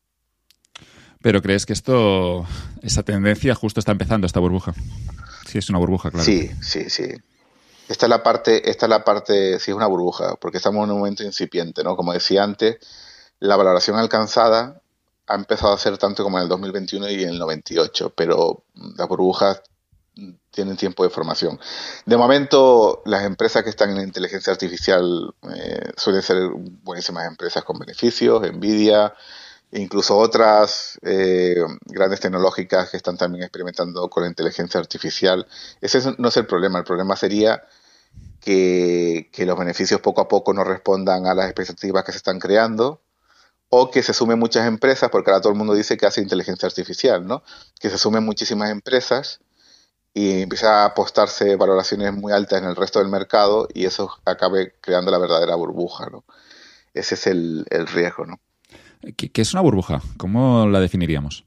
Pero ¿crees que esto, esa tendencia justo está empezando, esta burbuja? Sí, es una burbuja, claro. Sí, sí, sí. Esta es la parte, esta es la parte, sí es una burbuja, porque estamos en un momento incipiente, ¿no? Como decía antes, la valoración alcanzada ha empezado a ser tanto como en el dos mil veintiuno y en el noventa y ocho, pero las burbujas tienen tiempo de formación. De momento, las empresas que están en inteligencia artificial eh, suelen ser buenísimas empresas con beneficios, Nvidia, incluso otras eh, grandes tecnológicas que están también experimentando con la inteligencia artificial. Ese es- no es el problema, el problema sería que, que los beneficios poco a poco no respondan a las expectativas que se están creando o que se sumen muchas empresas, porque ahora todo el mundo dice que hace inteligencia artificial, ¿no? Que se sumen muchísimas empresas y empieza a apostarse valoraciones muy altas en el resto del mercado y eso acabe creando la verdadera burbuja, ¿no? Ese es el, el riesgo, ¿no? ¿Qué, qué es una burbuja? ¿Cómo la definiríamos?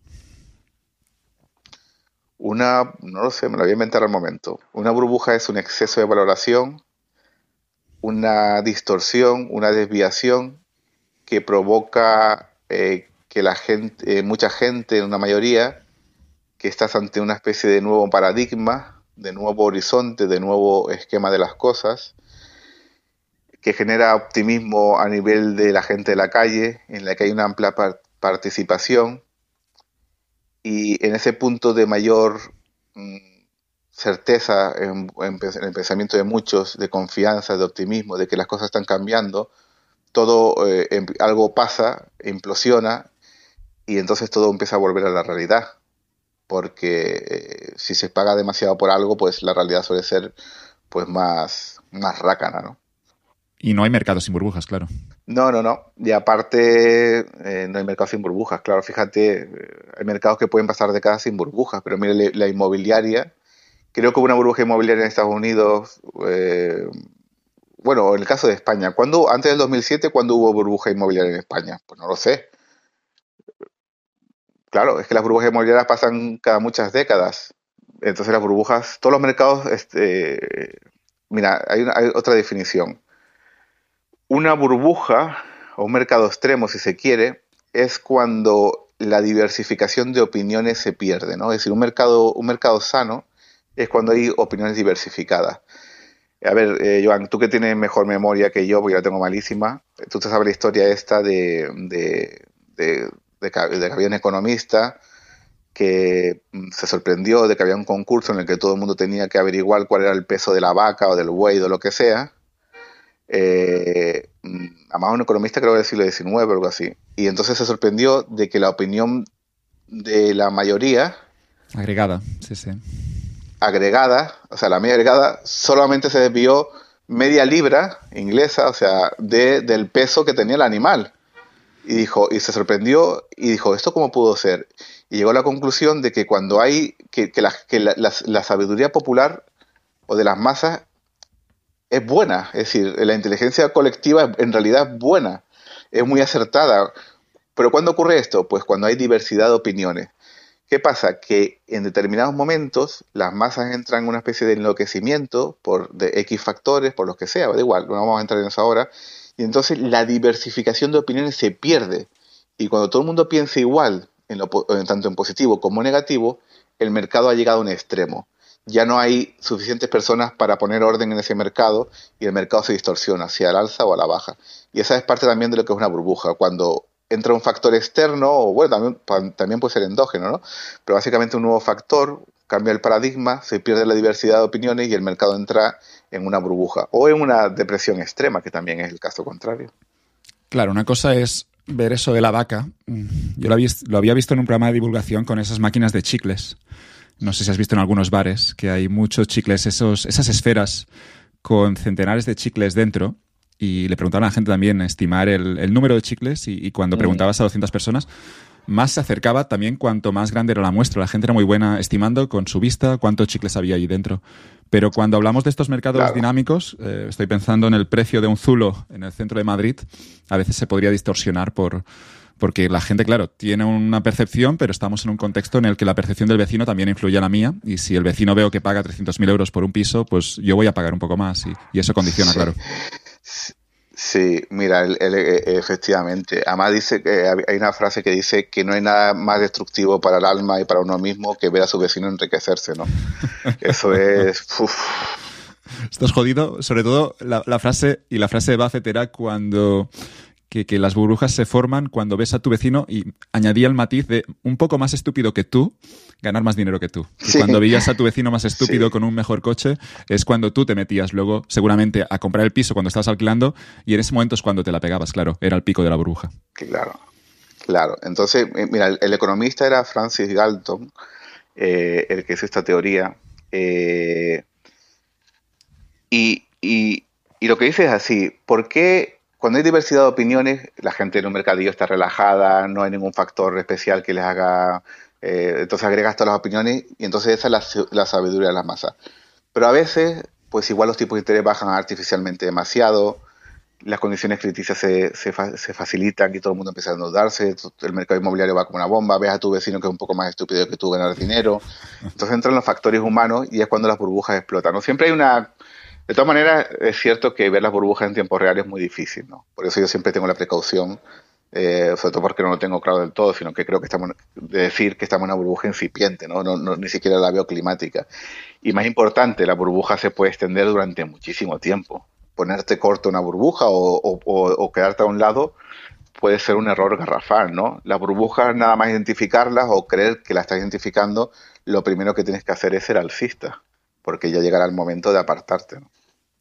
Una, no lo sé, me lo voy a inventar al momento. Una burbuja es un exceso de valoración, una distorsión, una desviación que provoca eh, que la gente, eh, mucha gente, una mayoría, que estás ante una especie de nuevo paradigma, de nuevo horizonte, de nuevo esquema de las cosas, que genera optimismo a nivel de la gente de la calle, en la que hay una amplia par- participación, y en ese punto de mayor mm, certeza en, en, en el pensamiento de muchos, de confianza, de optimismo, de que las cosas están cambiando, todo eh, em- algo pasa, implosiona, y entonces todo empieza a volver a la realidad. Porque eh, si se paga demasiado por algo, pues la realidad suele ser pues más, más rácana, ¿no? Y no hay mercado sin burbujas, claro. No, no, no. Y aparte, eh, no hay mercado sin burbujas. Claro, fíjate, eh, hay mercados que pueden pasar décadas sin burbujas, pero mire, la, la inmobiliaria, creo que hubo una burbuja inmobiliaria en Estados Unidos, eh, bueno, en el caso de España. ¿Cuándo, antes del dos mil siete, cuándo hubo burbuja inmobiliaria en España? Pues no lo sé. Claro, es que las burbujas inmobiliarias pasan cada muchas décadas. Entonces las burbujas, todos los mercados, este, mira, hay, una- hay otra definición. Una burbuja, o un mercado extremo, si se quiere, es cuando la diversificación de opiniones se pierde, ¿no? Es decir, un mercado, un mercado sano es cuando hay opiniones diversificadas. A ver, eh, Joan, tú que tienes mejor memoria que yo, porque yo la tengo malísima, tú te sabes la historia esta de, de, de, de que, de que había un economista que mm, se sorprendió de que había un concurso en el que todo el mundo tenía que averiguar cuál era el peso de la vaca o del buey o lo que sea. Eh, mm, además, un economista creo que del siglo diecinueve o algo así. Y entonces se sorprendió de que la opinión de la mayoría Agregada, sí, sí. agregada, o sea, la media agregada, solamente se desvió media libra inglesa, o sea, de, del peso que tenía el animal. Y dijo, y se sorprendió y dijo, ¿esto cómo pudo ser? Y llegó a la conclusión de que cuando hay, que, que, la, que la, la, la sabiduría popular o de las masas es buena, es decir, la inteligencia colectiva en realidad es buena, es muy acertada. Pero ¿cuándo ocurre esto? Pues cuando hay diversidad de opiniones. ¿Qué pasa? Que en determinados momentos las masas entran en una especie de enloquecimiento por de X factores, por los que sea, da igual, no vamos a entrar en eso ahora, y entonces la diversificación de opiniones se pierde. Y cuando todo el mundo piensa igual, en lo, en tanto en positivo como en negativo, el mercado ha llegado a un extremo. Ya no hay suficientes personas para poner orden en ese mercado y el mercado se distorsiona hacia el alza o a la baja. Y esa es parte también de lo que es una burbuja. Cuando entra un factor externo, o bueno, también, también puede ser endógeno, ¿no? Pero básicamente un nuevo factor cambia el paradigma, se pierde la diversidad de opiniones y el mercado entra en una burbuja o en una depresión extrema, que también es el caso contrario. Claro, una cosa es ver eso de la vaca. Yo lo había, lo había visto en un programa de divulgación con esas máquinas de chicles. No sé si has visto en algunos bares que hay muchos chicles, esos, esas esferas con centenares de chicles dentro. Y le preguntaban a la gente también estimar el, el número de chicles y, y cuando mm. preguntabas a doscientas personas, más se acercaba también cuanto más grande era la muestra. La gente era muy buena estimando con su vista cuántos chicles había ahí dentro. Pero cuando hablamos de estos mercados claro. dinámicos, eh, estoy pensando en el precio de un zulo en el centro de Madrid, a veces se podría distorsionar por... Porque la gente, claro, tiene una percepción, pero estamos en un contexto en el que la percepción del vecino también influye a la mía. Y si el vecino veo que paga trescientos mil euros por un piso, pues yo voy a pagar un poco más. Y, y eso condiciona, sí. claro. Sí, mira, el, el, efectivamente. Además dice que hay una frase que dice que no hay nada más destructivo para el alma y para uno mismo que ver a su vecino enriquecerse, ¿no? Eso es... Uf. Estás jodido. Sobre todo la, la frase, y la frase de Buffett era cuando... Que, que las burbujas se forman cuando ves a tu vecino y añadía el matiz de un poco más estúpido que tú, ganar más dinero que tú. Y sí. Cuando veías a tu vecino más estúpido sí. con un mejor coche, es cuando tú te metías luego seguramente a comprar el piso cuando estabas alquilando y en ese momento es cuando te la pegabas, claro, era el pico de la burbuja. Claro, Claro, entonces, eh, mira, el, el economista era Francis Galton, eh, el que hizo esta teoría, eh, y, y- y lo que dice es así, ¿por qué cuando hay diversidad de opiniones la gente en un mercadillo está relajada, no hay ningún factor especial que les haga, eh, entonces agregas todas las opiniones y entonces esa es la, su- la sabiduría de la masa? Pero a veces, pues igual los tipos de interés bajan artificialmente demasiado, las condiciones crediticias se, se, fa- se facilitan y todo el mundo empieza a endeudarse, el mercado inmobiliario va como una bomba, ves a tu vecino que es un poco más estúpido que tú ganar dinero. Entonces entran los factores humanos y es cuando las burbujas explotan, ¿no? Siempre hay una... De todas maneras, es cierto que ver las burbujas en tiempo real es muy difícil, ¿no? Por eso yo siempre tengo la precaución, eh, sobre todo porque no lo tengo claro del todo, sino que creo que estamos, de decir que estamos en una burbuja incipiente, ¿no? No, no, ni siquiera la veo climática. Y más importante, la burbuja se puede extender durante muchísimo tiempo. Ponerte corto una burbuja o, o- o- o quedarte a un lado puede ser un error garrafal, ¿no? Las burbujas, nada más identificarlas o creer que las estás identificando, lo primero que tienes que hacer es ser alcista, porque ya llegará el momento de apartarte, ¿no?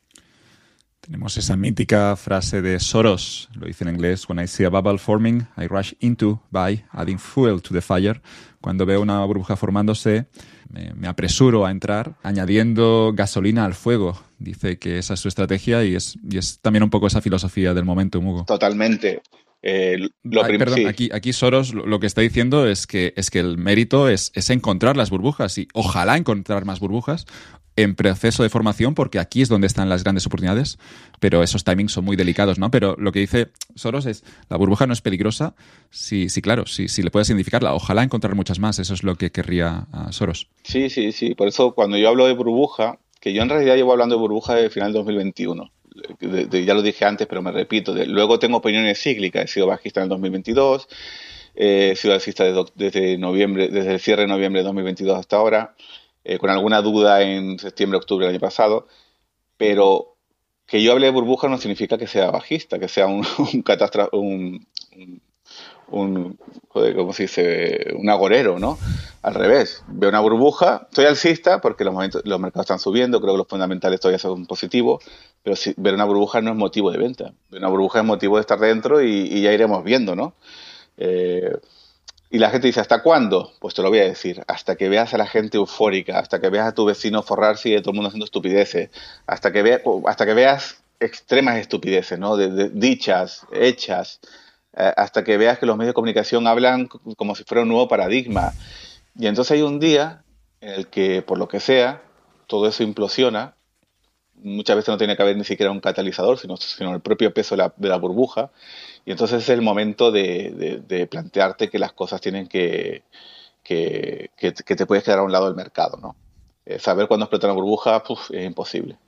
Tenemos esa mítica frase de Soros, lo dice en inglés: "When I see a bubble forming, I rush into by adding fuel to the fire." Cuando veo una burbuja formándose, me, me apresuro a entrar añadiendo gasolina al fuego. Dice que esa es su estrategia y es, y es también un poco esa filosofía del momento, Hugo. Totalmente. Eh, lo Ay, prim- perdón, sí, aquí, aquí Soros lo, lo que está diciendo es que, es que el mérito es, es encontrar las burbujas y ojalá encontrar más burbujas en proceso de formación, porque aquí es donde están las grandes oportunidades, pero esos timings son muy delicados, ¿no? Pero lo que dice Soros es, la burbuja no es peligrosa, sí, sí, claro, sí, sí le puedes identificarla, ojalá encontrar muchas más, eso es lo que querría uh, Soros. sí, sí, sí. Por eso cuando yo hablo de burbuja, que yo en realidad llevo hablando de burbuja desde el final del dos mil veintiuno. De- de- ya lo dije antes, pero me repito. De- luego tengo opiniones cíclicas. He sido bajista en el dos mil veintidós, eh, he sido alcista desde, oc- desde noviembre, desde el cierre de noviembre de dos mil veintidós hasta ahora, eh, con alguna duda en septiembre, octubre del año pasado. Pero que yo hable de burbuja no significa que sea bajista, que sea un, un catástrofe, un, un un, joder, ¿cómo se dice? Un agorero, ¿no? Al revés, veo una burbuja, estoy alcista porque los, momentos, los mercados están subiendo, creo que los fundamentales todavía son positivos, pero si, ver una burbuja no es motivo de venta, ver una burbuja es motivo de estar dentro y, y ya iremos viendo, ¿no? Eh, y la gente dice, ¿hasta cuándo? Pues te lo voy a decir, hasta que veas a la gente eufórica, hasta que veas a tu vecino forrarse y de todo el mundo haciendo estupideces, hasta que, vea, hasta que veas extremas estupideces, ¿no? De, de, dichas, hechas, eh, hasta que veas que los medios de comunicación hablan como si fuera un nuevo paradigma. Y entonces hay un día en el que, por lo que sea, todo eso implosiona. Muchas veces no tiene que haber ni siquiera un catalizador, sino, sino el propio peso de la, de la burbuja. Y entonces es el momento de, de, de plantearte que las cosas tienen que, que, que, que te puedes quedar a un lado del mercado, ¿no? Eh, saber cuándo explota una burbuja, uf, es imposible.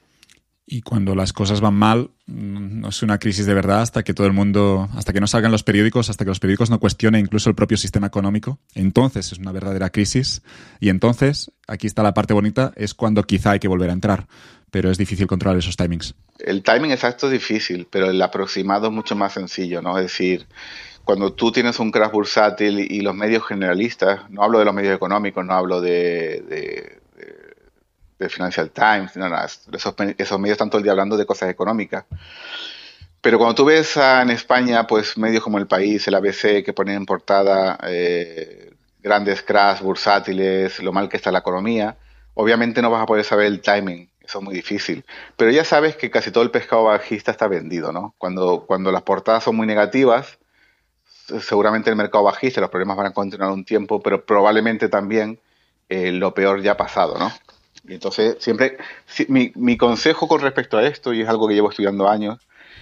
Y cuando las cosas van mal, no es una crisis de verdad hasta que todo el mundo, hasta que no salgan los periódicos, hasta que los periódicos no cuestionen incluso el propio sistema económico. Entonces es una verdadera crisis. Y entonces, aquí está la parte bonita, es cuando quizá hay que volver a entrar. Pero es difícil controlar esos timings. El timing exacto es difícil, pero el aproximado es mucho más sencillo, ¿no? Es decir, cuando tú tienes un crash bursátil y los medios generalistas, no hablo de los medios económicos, no hablo de, de, de, de Financial Times, no, no, esos, esos medios están todo el día hablando de cosas económicas. Pero cuando tú ves a, en España, pues medios como El País, el A B C, que ponen en portada eh, grandes crash bursátiles, lo mal que está la economía, obviamente no vas a poder saber el timing. Eso es muy difícil. Pero ya sabes que casi todo el pescado bajista está vendido, ¿no? Cuando, cuando las portadas son muy negativas, seguramente el mercado bajista, los problemas van a continuar un tiempo, pero probablemente también eh, lo peor ya ha pasado, ¿no? Y entonces, siempre, si, mi, mi consejo con respecto a esto, y es algo que llevo estudiando años,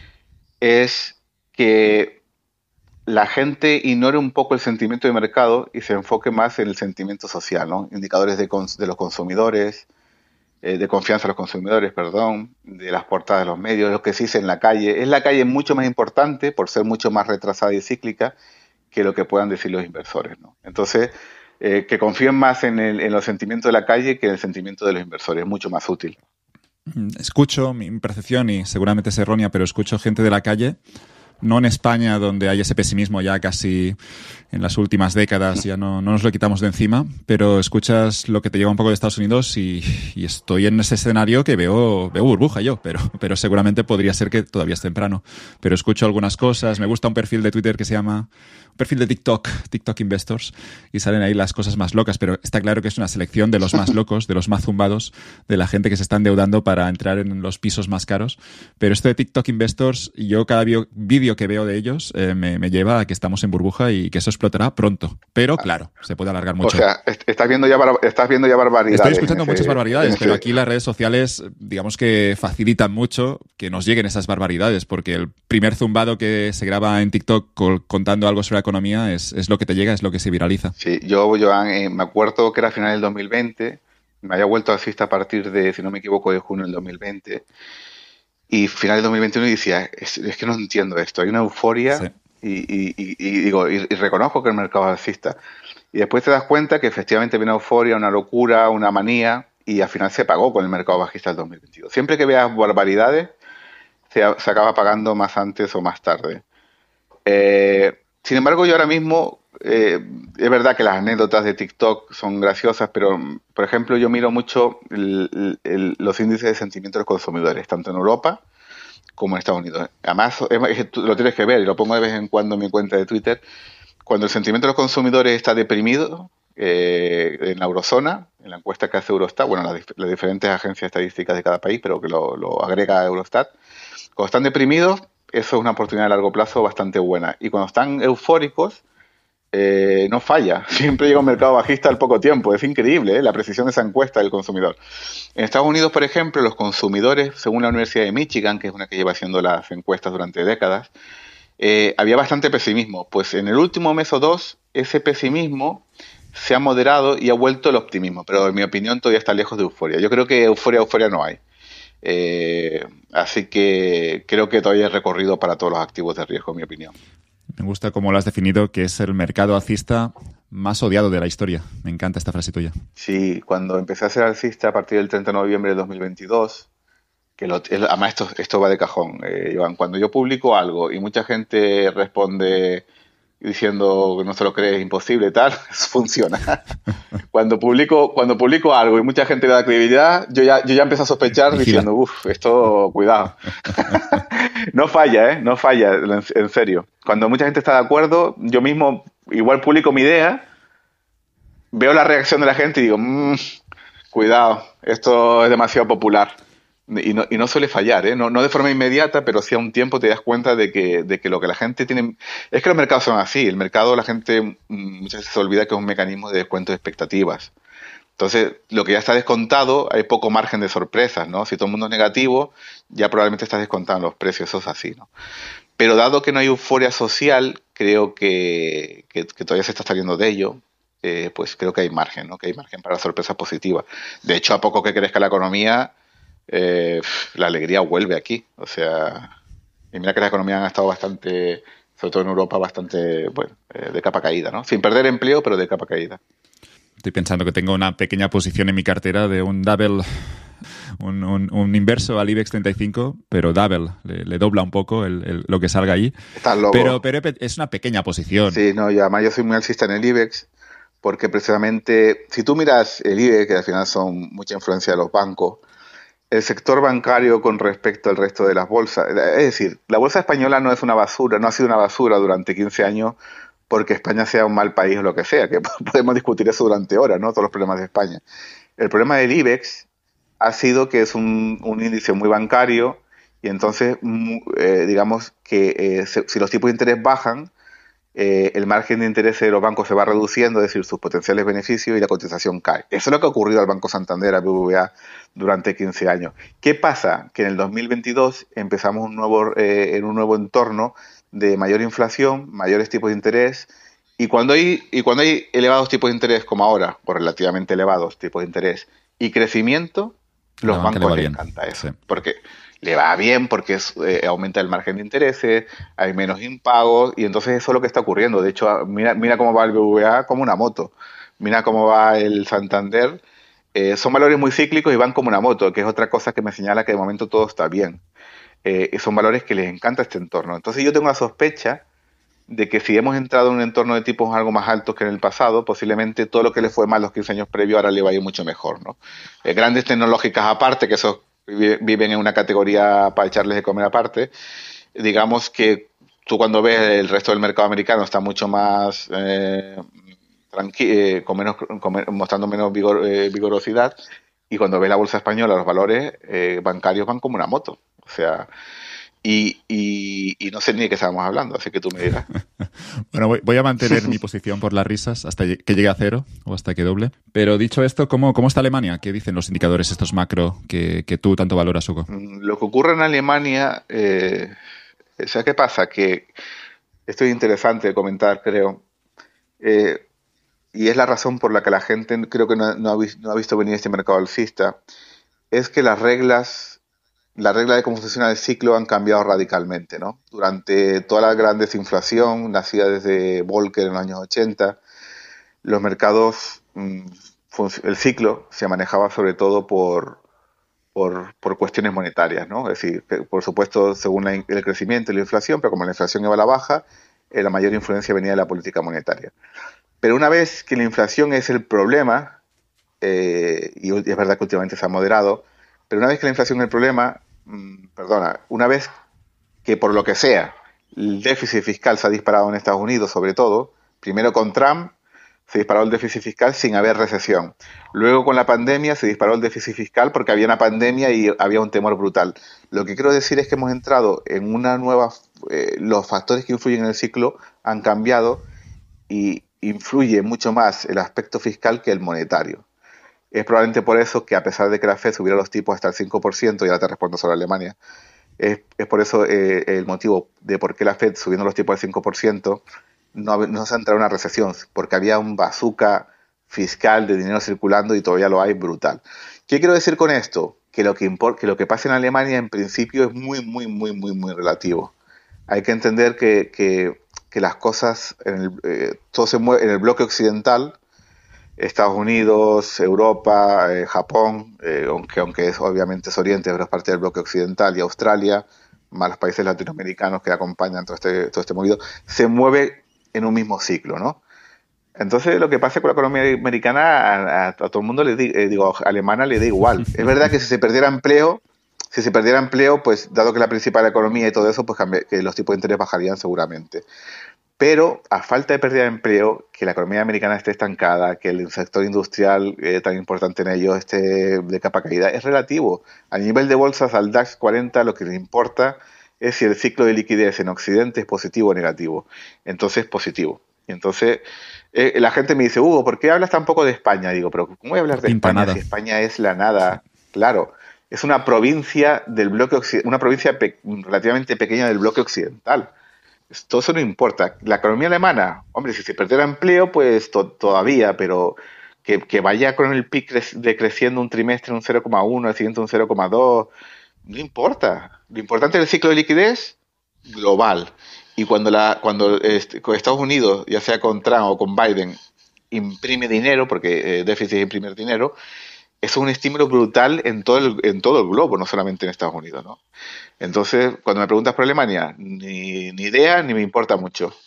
es que la gente ignore un poco el sentimiento de mercado y se enfoque más en el sentimiento social, ¿no? Indicadores de, cons de los consumidores, eh, de confianza de los consumidores, perdón, de las portadas de los medios, lo que se dice en la calle. Es la calle mucho más importante por ser mucho más retrasada y cíclica que lo que puedan decir los inversores, ¿no? Entonces, eh, que confíen más en, el, en los sentimientos de la calle que en el sentimiento de los inversores, es mucho más útil. Escucho mi percepción, y seguramente es errónea, pero escucho gente de la calle no en España, donde hay ese pesimismo ya casi en las últimas décadas, ya no, no nos lo quitamos de encima, pero escuchas lo que te llega un poco de Estados Unidos y, y estoy en ese escenario que veo, veo burbuja yo, pero, pero seguramente podría ser que todavía es temprano. Pero escucho algunas cosas, me gusta un perfil de Twitter que se llama, un perfil de TikTok, TikTok Investors, y salen ahí las cosas más locas, pero está claro que es una selección de los más locos, de los más zumbados, de la gente que se está endeudando para entrar en los pisos más caros. Pero esto de TikTok Investors, yo cada vídeo que veo de ellos eh, me, me lleva a que estamos en burbuja y que eso explotará pronto. Pero claro, se puede alargar mucho. O sea, estás viendo ya, bar- estás viendo ya barbaridades. Estoy escuchando ese, muchas barbaridades, ese... pero aquí las redes sociales, digamos que facilitan mucho que nos lleguen esas barbaridades, porque el primer zumbado que se graba en TikTok contando algo sobre la economía es, es lo que te llega, es lo que se viraliza. Sí, yo, Joan, eh, me acuerdo que era final del dos mil veinte, me había vuelto alcista a partir de, si no me equivoco, de junio del dos mil veinte, y final del dos mil veintiuno decía, es, es que no entiendo esto, hay una euforia, sí. y, y, y, y digo, y, y reconozco que el mercado es alcista. Y después te das cuenta que efectivamente había una euforia, una locura, una manía, y al final se pagó con el mercado bajista del dos mil veintidós. Siempre que veas barbaridades, se, se acaba pagando más antes o más tarde. Eh, sin embargo, yo ahora mismo, eh, es verdad que las anécdotas de TikTok son graciosas, pero, por ejemplo, yo miro mucho el, el, los índices de sentimiento de los consumidores, tanto en Europa como en Estados Unidos. Además, es, tú lo tienes que ver, y lo pongo de vez en cuando en mi cuenta de Twitter. Cuando el sentimiento de los consumidores está deprimido, eh, en la eurozona, en la encuesta que hace Eurostat, bueno, las, las diferentes agencias estadísticas de cada país, pero que lo, lo agrega Eurostat, cuando están deprimidos, eso es una oportunidad a largo plazo bastante buena. Y cuando están eufóricos, eh, no falla. Siempre llega un mercado bajista al poco tiempo. Es increíble, ¿eh? La precisión de esa encuesta del consumidor. En Estados Unidos, por ejemplo, los consumidores, según la Universidad de Michigan, que es una que lleva haciendo las encuestas durante décadas, eh, había bastante pesimismo. Pues en el último mes o dos, ese pesimismo se ha moderado y ha vuelto el optimismo. Pero en mi opinión todavía está lejos de euforia. Yo creo que euforia, euforia no hay. Eh, así que creo que todavía hay recorrido para todos los activos de riesgo, en mi opinión. Me gusta cómo lo has definido, que es el mercado alcista más odiado de la historia. Me encanta esta frase tuya. Sí, cuando empecé a ser alcista a partir del treinta de noviembre de dos mil veintidós, que lo, además esto, esto va de cajón, eh, Iván, cuando yo publico algo y mucha gente responde diciendo que no se lo cree, es imposible, tal, eso funciona. Cuando publico, cuando publico algo y mucha gente le da credibilidad, yo ya, yo ya empiezo a sospechar Vigila. Diciendo, uff, esto, cuidado. No falla, ¿eh? No falla, en, en serio. Cuando mucha gente está de acuerdo, yo mismo igual publico mi idea, veo la reacción de la gente y digo, mmm, cuidado, esto es demasiado popular. Y no, y no suele fallar, ¿eh? No, no de forma inmediata, pero sí a un tiempo te das cuenta de que, de que lo que la gente tiene... Es que los mercados son así. El mercado, la gente muchas veces se olvida que es un mecanismo de descuento de expectativas. Entonces, lo que ya está descontado, hay poco margen de sorpresas, ¿no? Si todo el mundo es negativo, ya probablemente estás descontando los precios. Eso es así, ¿no? Pero dado que no hay euforia social, creo que, que, que todavía se está saliendo de ello. Eh, pues creo que hay margen, ¿no? Que hay margen para sorpresas positivas. De hecho, a poco que crezca la economía... Eh, la alegría vuelve aquí, o sea, y mira que las economías han estado bastante, sobre todo en Europa, bastante, bueno, eh, de capa caída, ¿no? Sin perder empleo, pero de capa caída. Estoy pensando que tengo una pequeña posición en mi cartera de un double, un, un, un inverso al IBEX treinta y cinco, pero double, le, le dobla un poco el, el, lo que salga allí. Estás loco. Pero, pero es una pequeña posición. Sí, no, y además yo soy muy alcista en el IBEX, porque precisamente, si tú miras el IBEX, que al final son mucha influencia de los bancos, el sector bancario con respecto al resto de las bolsas, es decir, la bolsa española no es una basura, no ha sido una basura durante quince años porque España sea un mal país o lo que sea, que podemos discutir eso durante horas, ¿no? Todos los problemas de España. El problema del IBEX ha sido que es un, un índice muy bancario y entonces, eh, digamos que eh, se, si los tipos de interés bajan, Eh, el margen de interés de los bancos se va reduciendo, es decir, sus potenciales beneficios, y la cotización cae. Eso es lo que ha ocurrido al Banco Santander, a B B V A, durante quince años. ¿Qué pasa? Que en el dos mil veintidós empezamos un nuevo, eh, en un nuevo entorno de mayor inflación, mayores tipos de interés, y cuando hay, y cuando hay elevados tipos de interés como ahora, o relativamente elevados tipos de interés, y crecimiento, los bancos les encanta eso. Sí. Porque le va bien, porque es, eh, aumenta el margen de intereses, hay menos impagos, y entonces eso es lo que está ocurriendo. De hecho, mira, mira cómo va el B B V A como una moto, mira cómo va el Santander. Eh, son valores muy cíclicos y van como una moto, que es otra cosa que me señala que de momento todo está bien. eh, son valores que les encanta este entorno. Entonces yo tengo la sospecha de que si hemos entrado en un entorno de tipos algo más altos que en el pasado, posiblemente todo lo que le fue mal los quince años previos ahora le va a ir mucho mejor, ¿no? Eh, grandes tecnológicas aparte, que esos viven en una categoría para echarles de comer aparte, digamos que tú cuando ves el resto del mercado americano está mucho más eh, tranqui eh, con menos, con, mostrando menos vigor, eh, vigorosidad, y cuando ves la bolsa española los valores eh, bancarios van como una moto, o sea... Y, y, y no sé ni de qué estábamos hablando, así que tú me dirás. Bueno, voy, voy a mantener mi posición por las risas hasta que llegue a cero o hasta que doble. Pero dicho esto, ¿cómo, cómo está Alemania? ¿Qué dicen los indicadores estos macro que, que tú tanto valoras, Hugo? Lo que ocurre en Alemania, eh, ¿sabes qué pasa? Que esto es interesante de comentar, creo. Eh, y es la razón por la que la gente creo que no, no, ha, visto, no ha visto venir este mercado alcista. Es que las reglas... La regla de cómo funciona el ciclo han cambiado radicalmente, ¿no? Durante toda la gran desinflación, nacida desde Volcker en los años ochenta, los mercados, el ciclo se manejaba sobre todo por, por, por cuestiones monetarias, ¿no? Es decir, por supuesto, según la, el crecimiento y la inflación, pero como la inflación iba a la baja, eh, la mayor influencia venía de la política monetaria. Pero una vez que la inflación es el problema, eh, y es verdad que últimamente se ha moderado, pero una vez que la inflación es el problema, mmm, perdona, una vez que por lo que sea el déficit fiscal se ha disparado en Estados Unidos, sobre todo, primero con Trump se disparó el déficit fiscal sin haber recesión. Luego con la pandemia se disparó el déficit fiscal porque había una pandemia y había un temor brutal. Lo que quiero decir es que hemos entrado en una nueva... Eh, los factores que influyen en el ciclo han cambiado y influye mucho más el aspecto fiscal que el monetario. Es probablemente por eso que a pesar de que la Fed subiera los tipos hasta el cinco por ciento, y ahora te respondo sobre Alemania, es, es por eso eh, el motivo de por qué la Fed subiendo los tipos al cinco por ciento no, no se ha entrado en una recesión, porque había un bazooka fiscal de dinero circulando y todavía lo hay brutal. ¿Qué quiero decir con esto? Que lo que, import, que lo que pasa en Alemania en principio es muy, muy, muy, muy, muy relativo. Hay que entender que, que, que las cosas, en el, eh, todo se mueve en el bloque occidental, Estados Unidos, Europa, eh, Japón, eh, aunque, aunque es, obviamente es Oriente, pero es parte del bloque occidental, y Australia, más los países latinoamericanos que acompañan todo este, todo este movido, se mueve en un mismo ciclo, ¿no? Entonces lo que pasa con la economía americana, a, a, a todo el mundo, le di, eh, digo, alemana le da igual. Es verdad que si se perdiera empleo, si se perdiera empleo, pues dado que la principal economía y todo eso, pues cambia, que los tipos de interés bajarían seguramente. Pero a falta de pérdida de empleo, que la economía americana esté estancada, que el sector industrial eh, tan importante en ellos esté de capa caída, es relativo. A nivel de bolsas, al DAX cuarenta lo que le importa es si el ciclo de liquidez en Occidente es positivo o negativo. Entonces, positivo. Y entonces, eh, la gente me dice, Hugo, ¿por qué hablas tan poco de España? Digo, pero ¿cómo voy a hablar de España nada. si España es la nada? Claro, es una provincia del bloque una provincia pe relativamente pequeña del bloque occidental. Todo eso no importa. La economía alemana, hombre, si se perdiera empleo, pues to todavía, pero que, que vaya con el pic decreciendo un trimestre un cero coma uno, el siguiente un cero coma dos, no importa. Lo importante es el ciclo de liquidez global. Y cuando, la, cuando este, con Estados Unidos, ya sea con Trump o con Biden, imprime dinero, porque eh, déficit es imprimir dinero, eso es un estímulo brutal en todo el, en todo el globo, no solamente en Estados Unidos, ¿no? Entonces, cuando me preguntas por Alemania, ni, ni idea, ni me importa mucho.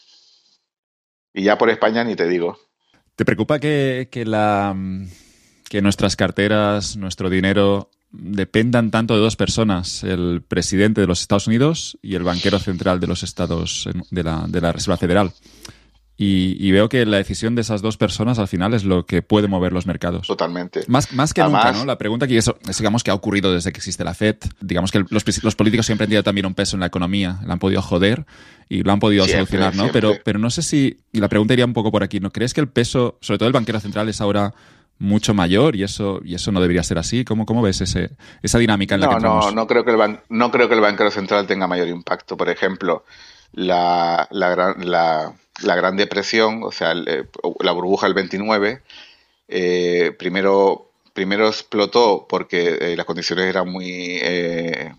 Y ya por España ni te digo. ¿Te preocupa que, que, la, que nuestras carteras, nuestro dinero, dependan tanto de dos personas, el presidente de los Estados Unidos y el banquero central de los Estados de la, de la Reserva Federal? Y, y veo que la decisión de esas dos personas al final es lo que puede mover los mercados. Totalmente. Más, más que Además, nunca, ¿no? La pregunta aquí es, es, digamos, que ha ocurrido desde que existe la Fed. Digamos que los, los políticos siempre han tenido también un peso en la economía. La han podido joder y lo han podido siempre, solucionar, ¿no? Pero, pero no sé si... Y la pregunta iría un poco por aquí, ¿no? ¿Crees que el peso, sobre todo el banquero central, es ahora mucho mayor y eso y eso no debería ser así? ¿Cómo, cómo ves ese, esa dinámica en la no, que entramos? No, no creo que, el ban no creo que el banquero central tenga mayor impacto. Por ejemplo, la... la, gran, la La Gran Depresión, o sea, el, la burbuja del veintinueve, eh, primero, primero explotó porque eh, las condiciones eran muy... Eh,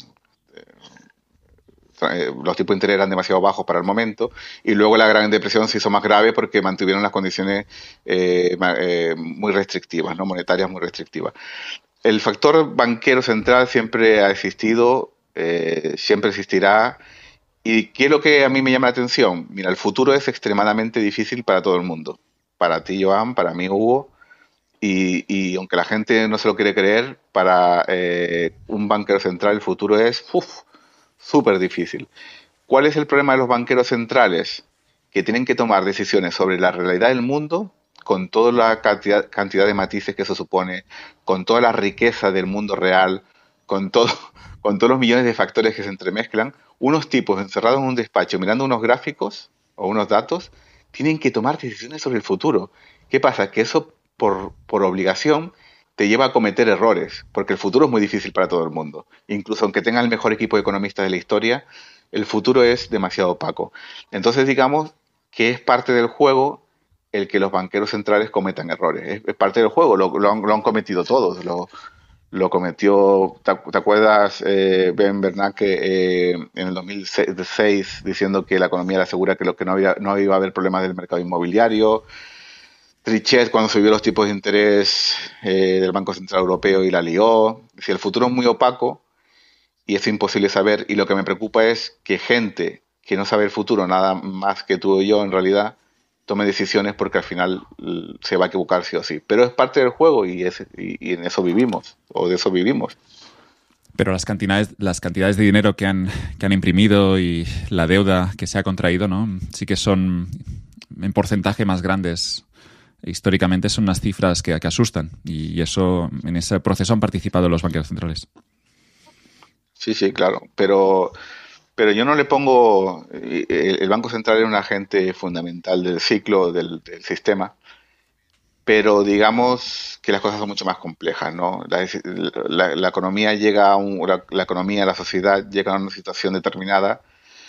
eh, los tipos de interés eran demasiado bajos para el momento, y luego la Gran Depresión se hizo más grave porque mantuvieron las condiciones eh, eh, muy restrictivas, ¿no? Monetarias muy restrictivas. El factor banquero central siempre ha existido eh, siempre existirá. ¿Y qué es lo que a mí me llama la atención? Mira, el futuro es extremadamente difícil para todo el mundo. Para ti, Joan, para mí, Hugo. Y, y aunque la gente no se lo quiere creer, para eh, un banquero central el futuro es uf, súper difícil. ¿Cuál es el problema de los banqueros centrales? Que tienen que tomar decisiones sobre la realidad del mundo con toda la cantidad, cantidad de matices que eso supone, con toda la riqueza del mundo real, con, todo, con todos los millones de factores que se entremezclan. Unos tipos encerrados en un despacho mirando unos gráficos o unos datos tienen que tomar decisiones sobre el futuro. ¿Qué pasa? Que eso por, por obligación te lleva a cometer errores, porque el futuro es muy difícil para todo el mundo. Incluso aunque tenga el mejor equipo de economistas de la historia, el futuro es demasiado opaco. Entonces, digamos que es parte del juego el que los banqueros centrales cometan errores. Es, es parte del juego, lo, lo, han, lo han cometido todos. Lo, lo cometió, ¿te, te acuerdas, eh, Ben Bernanke eh, en el dos mil seis diciendo que la economía era segura, que, lo, que no, había, no iba a haber problemas del mercado inmobiliario? Trichet cuando subió los tipos de interés eh, del Banco Central Europeo y la lió. Es decir, el futuro es muy opaco y es imposible saber, y lo que me preocupa es que gente que no sabe el futuro nada más que tú y yo en realidad tome decisiones porque al final se va a equivocar sí o sí. Pero es parte del juego y, es, y, y en eso vivimos, o de eso vivimos. Pero las cantidades, las cantidades de dinero que han, que han imprimido y la deuda que se ha contraído, ¿no? Sí que son en porcentaje más grandes. Históricamente son unas cifras que, que asustan, y eso, en ese proceso han participado los banqueros centrales. Sí, sí, claro, pero, pero yo no le pongo, el, el Banco Central es un agente fundamental del ciclo, del, del sistema, pero digamos que las cosas son mucho más complejas, ¿no? La, la, la economía llega a un, la, la economía, la sociedad llega a una situación determinada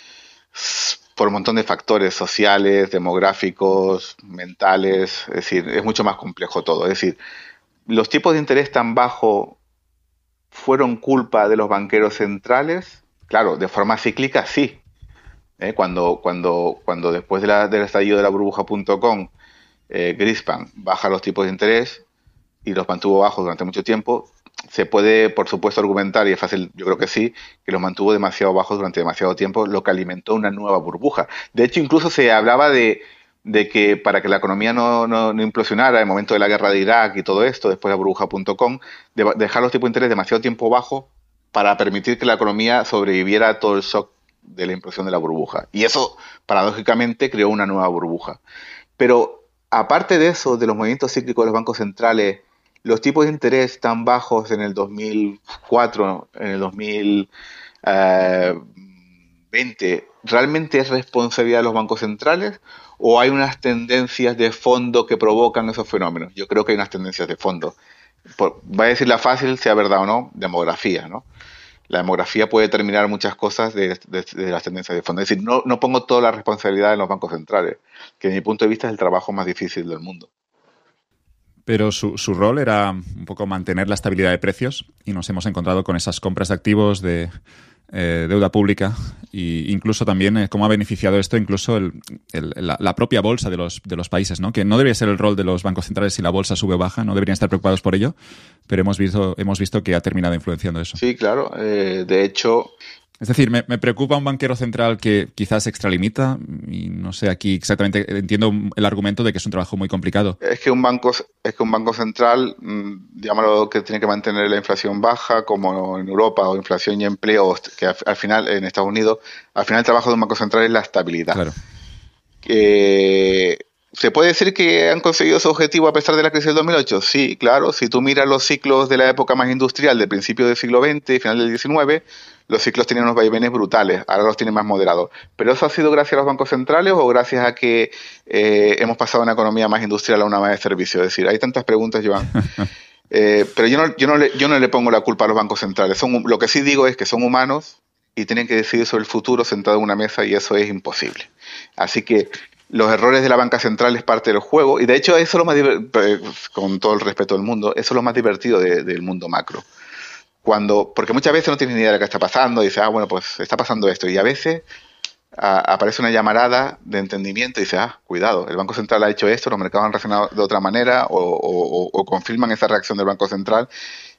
por un montón de factores sociales, demográficos, mentales, es decir, es mucho más complejo todo. Es decir, los tipos de interés tan bajos fueron culpa de los banqueros centrales, claro, de forma cíclica sí. ¿Eh? Cuando, cuando, cuando después de la, del estallido de la burbuja punto com, eh, Greenspan baja los tipos de interés y los mantuvo bajos durante mucho tiempo, se puede, por supuesto, argumentar, y es fácil, yo creo que sí, que los mantuvo demasiado bajos durante demasiado tiempo, lo que alimentó una nueva burbuja. De hecho, incluso se hablaba de, de que para que la economía no, no, no implosionara en el momento de la guerra de Irak y todo esto, después de la burbuja punto com, de dejar los tipos de interés demasiado tiempo bajos para permitir que la economía sobreviviera a todo el shock de la implosión de la burbuja. Y eso, paradójicamente, creó una nueva burbuja. Pero, aparte de eso, de los movimientos cíclicos de los bancos centrales, los tipos de interés tan bajos en el dos mil cuatro, en el dos mil veinte, ¿realmente es responsabilidad de los bancos centrales o hay unas tendencias de fondo que provocan esos fenómenos? Yo creo que hay unas tendencias de fondo. Por, voy a decirla fácil, sea verdad o no, demografía, ¿no? La demografía puede determinar muchas cosas de, de, de las tendencias de fondo. Es decir, no, no pongo toda la responsabilidad en los bancos centrales, que desde mi punto de vista es el trabajo más difícil del mundo. Pero su, su rol era un poco mantener la estabilidad de precios, y nos hemos encontrado con esas compras de activos, de eh, deuda pública, e incluso también eh, cómo ha beneficiado esto incluso el, el, la, la propia bolsa de los, de los países, ¿no? Que no debería ser el rol de los bancos centrales si la bolsa sube o baja, no deberían estar preocupados por ello, pero hemos visto, hemos visto que ha terminado influenciando eso. Sí, claro. Eh, de hecho... Es decir, me, me preocupa un banquero central que quizás se extralimita, y no sé, aquí exactamente entiendo el argumento de que es un trabajo muy complicado. Es que un banco, es que un banco central, llámalo, que tiene que mantener la inflación baja, como en Europa, o inflación y empleo, que al, al final en Estados Unidos, al final el trabajo de un banco central es la estabilidad. Claro. Eh, ¿Se puede decir que han conseguido su objetivo a pesar de la crisis del dos mil ocho? Sí, claro. Si tú miras los ciclos de la época más industrial, del principio del siglo veinte y final del diecinueve, los ciclos tenían unos vaivenes brutales, ahora los tienen más moderados. ¿Pero eso ha sido gracias a los bancos centrales o gracias a que eh, hemos pasado de una economía más industrial a una más de servicio? Es decir, hay tantas preguntas, Joan. eh, pero yo no, yo, no le, yo no le pongo la culpa a los bancos centrales. Son, lo que sí digo es que son humanos y tienen que decidir sobre el futuro sentado en una mesa, y eso es imposible. Así que los errores de la banca central es parte del juego, y de hecho eso es lo más divertido, con todo el respeto del mundo, eso es lo más divertido de, del mundo macro. Cuando, porque muchas veces no tienes ni idea de lo que está pasando, y dices, ah, bueno, pues está pasando esto, y a veces a, aparece una llamarada de entendimiento y dices, ah, cuidado, el Banco Central ha hecho esto, los mercados han reaccionado de otra manera, o, o, o confirman esa reacción del Banco Central,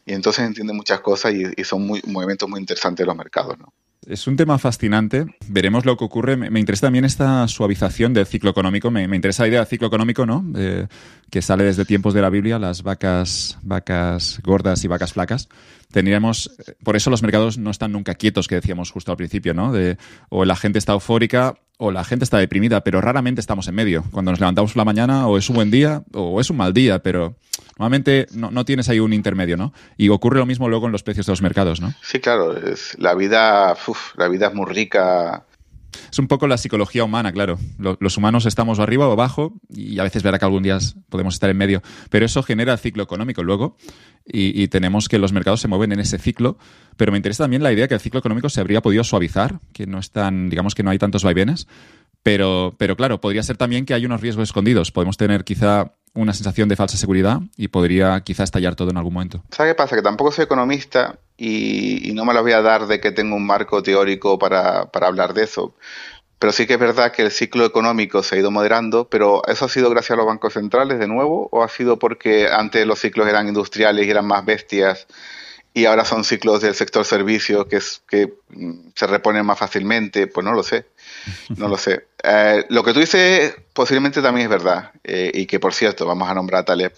y entonces entienden muchas cosas y, y son muy, movimientos muy interesantes de los mercados, ¿no? Es un tema fascinante. Veremos lo que ocurre. Me, me interesa también esta suavización del ciclo económico. Me, me interesa la idea del ciclo económico, ¿no? Eh, que sale desde tiempos de la Biblia, las vacas, vacas gordas y vacas flacas. Tendríamos, por eso los mercados no están nunca quietos, que decíamos justo al principio, ¿no? De, o la gente está eufórica o la gente está deprimida, pero raramente estamos en medio. Cuando nos levantamos por la mañana o es un buen día o es un mal día, pero normalmente no, no tienes ahí un intermedio, ¿no? Y ocurre lo mismo luego en los precios de los mercados, ¿no? Sí, claro. Es, la vida, uf, la vida es muy rica. Es un poco la psicología humana, claro. Los humanos estamos arriba o abajo y a veces verá que algún día podemos estar en medio. Pero eso genera el ciclo económico luego y, y tenemos que los mercados se mueven en ese ciclo. Pero me interesa también la idea que el ciclo económico se habría podido suavizar, que no es tan, digamos que no hay tantos vaivenes. Pero, pero claro, podría ser también que hay unos riesgos escondidos. Podemos tener quizá una sensación de falsa seguridad y podría quizá estallar todo en algún momento. ¿Sabes qué pasa? Que tampoco soy economista y, y no me la voy a dar de que tengo un marco teórico para, para hablar de eso. Pero sí que es verdad que el ciclo económico se ha ido moderando, pero ¿eso ha sido gracias a los bancos centrales de nuevo o ha sido porque antes los ciclos eran industriales y eran más bestias y ahora son ciclos del sector servicios que, es, que se reponen más fácilmente? Pues no lo sé, no lo sé. Eh, lo que tú dices posiblemente también es verdad, eh, y que por cierto, vamos a nombrar a Taleb,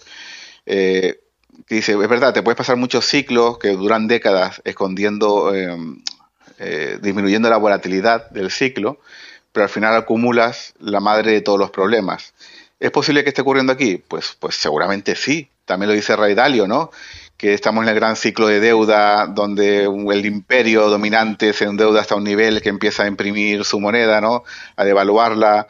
eh, que dice, es verdad, te puedes pasar muchos ciclos que duran décadas escondiendo, eh, eh, disminuyendo la volatilidad del ciclo, pero al final acumulas la madre de todos los problemas. ¿Es posible que esté ocurriendo aquí? Pues, pues seguramente sí. También lo dice Ray Dalio, ¿no? Que estamos en el gran ciclo de deuda donde el imperio dominante se endeuda hasta un nivel que empieza a imprimir su moneda, ¿no? A devaluarla.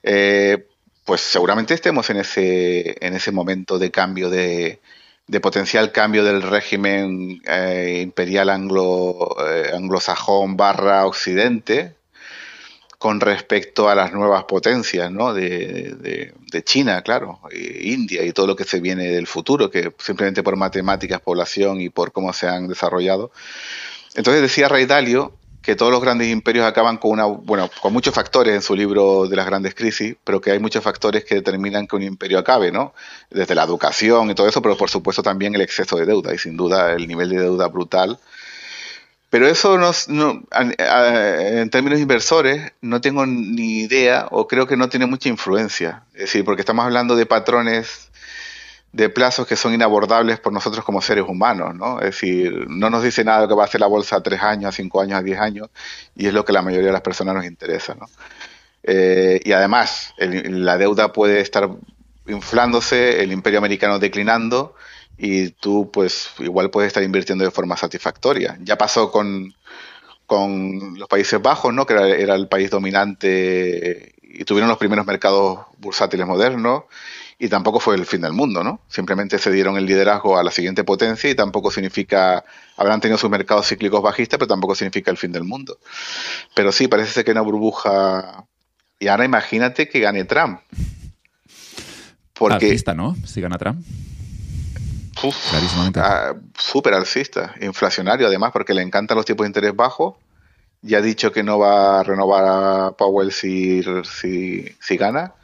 Eh, pues seguramente estemos en ese, en ese momento de cambio, de, de potencial cambio del régimen eh, imperial anglo, eh, anglosajón barra occidente, con respecto a las nuevas potencias, ¿no? de, de, de China, claro, e India y todo lo que se viene del futuro, que simplemente por matemáticas, población y por cómo se han desarrollado. Entonces decía Ray Dalio que todos los grandes imperios acaban con una, bueno, con muchos factores en su libro de las grandes crisis, pero que hay muchos factores que determinan que un imperio acabe, ¿no? Desde la educación y todo eso, pero por supuesto también el exceso de deuda y sin duda el nivel de deuda brutal. Pero eso no, no, en términos inversores no tengo ni idea o creo que no tiene mucha influencia. Es decir, porque estamos hablando de patrones de plazos que son inabordables por nosotros como seres humanos, ¿no? Es decir, no nos dice nada de lo que va a hacer la bolsa a tres años, a cinco años, a diez años, y es lo que a la mayoría de las personas nos interesa, ¿no? Eh, y además, el, la deuda puede estar inflándose, el imperio americano declinando, y tú pues igual puedes estar invirtiendo de forma satisfactoria. Ya pasó con, con los Países Bajos, ¿no? Que era, era el país dominante y tuvieron los primeros mercados bursátiles modernos y tampoco fue el fin del mundo, ¿no? Simplemente se dieron el liderazgo a la siguiente potencia y tampoco significa, habrán tenido sus mercados cíclicos bajistas, pero tampoco significa el fin del mundo. Pero sí, parece ser que una burbuja. Y ahora imagínate que gane Trump. Porque alcista, ¿no? Si gana Trump. Uf, clarísimamente. Uh, súper alcista, inflacionario además, porque le encantan los tipos de interés bajos. Ya ha dicho que no va a renovar a Powell si, si, si gana.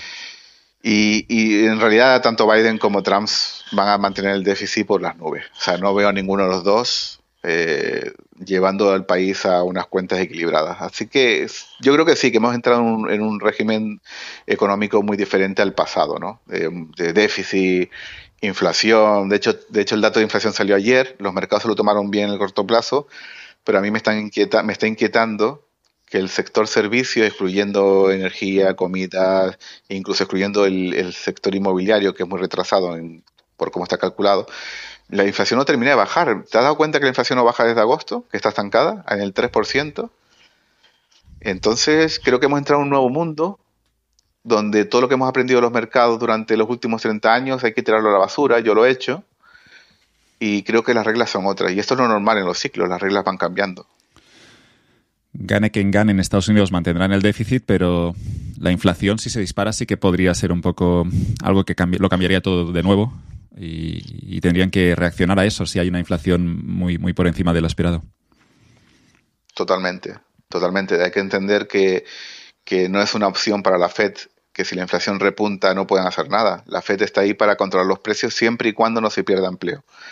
Y, y en realidad tanto Biden como Trump van a mantener el déficit por las nubes. O sea, no veo a ninguno de los dos eh, llevando al país a unas cuentas equilibradas. Así que yo creo que sí, que hemos entrado en un, en un régimen económico muy diferente al pasado, ¿no? De, de déficit, inflación. De hecho, de hecho, el dato de inflación salió ayer. Los mercados se lo tomaron bien en el corto plazo, pero a mí me, están inquieta, me está inquietando que el sector servicios, excluyendo energía, comida, incluso excluyendo el, el sector inmobiliario, que es muy retrasado en, por cómo está calculado, la inflación no termina de bajar. ¿Te has dado cuenta que la inflación no baja desde agosto? Que está estancada en el tres por ciento. Entonces, creo que hemos entrado en un nuevo mundo donde todo lo que hemos aprendido de los mercados durante los últimos treinta años hay que tirarlo a la basura. Yo lo he hecho y creo que las reglas son otras. Y esto es lo normal en los ciclos, las reglas van cambiando. Gane quien gane, en Estados Unidos mantendrán el déficit, pero la inflación, si se dispara, sí que podría ser un poco algo que cambi- lo cambiaría todo de nuevo y, y tendrían que reaccionar a eso si hay una inflación muy, muy por encima de lo esperado. Totalmente, totalmente. Hay que entender que, que no es una opción para la Fed que si la inflación repunta no puedan hacer nada. La Fed está ahí para controlar los precios siempre y cuando no se pierda empleo.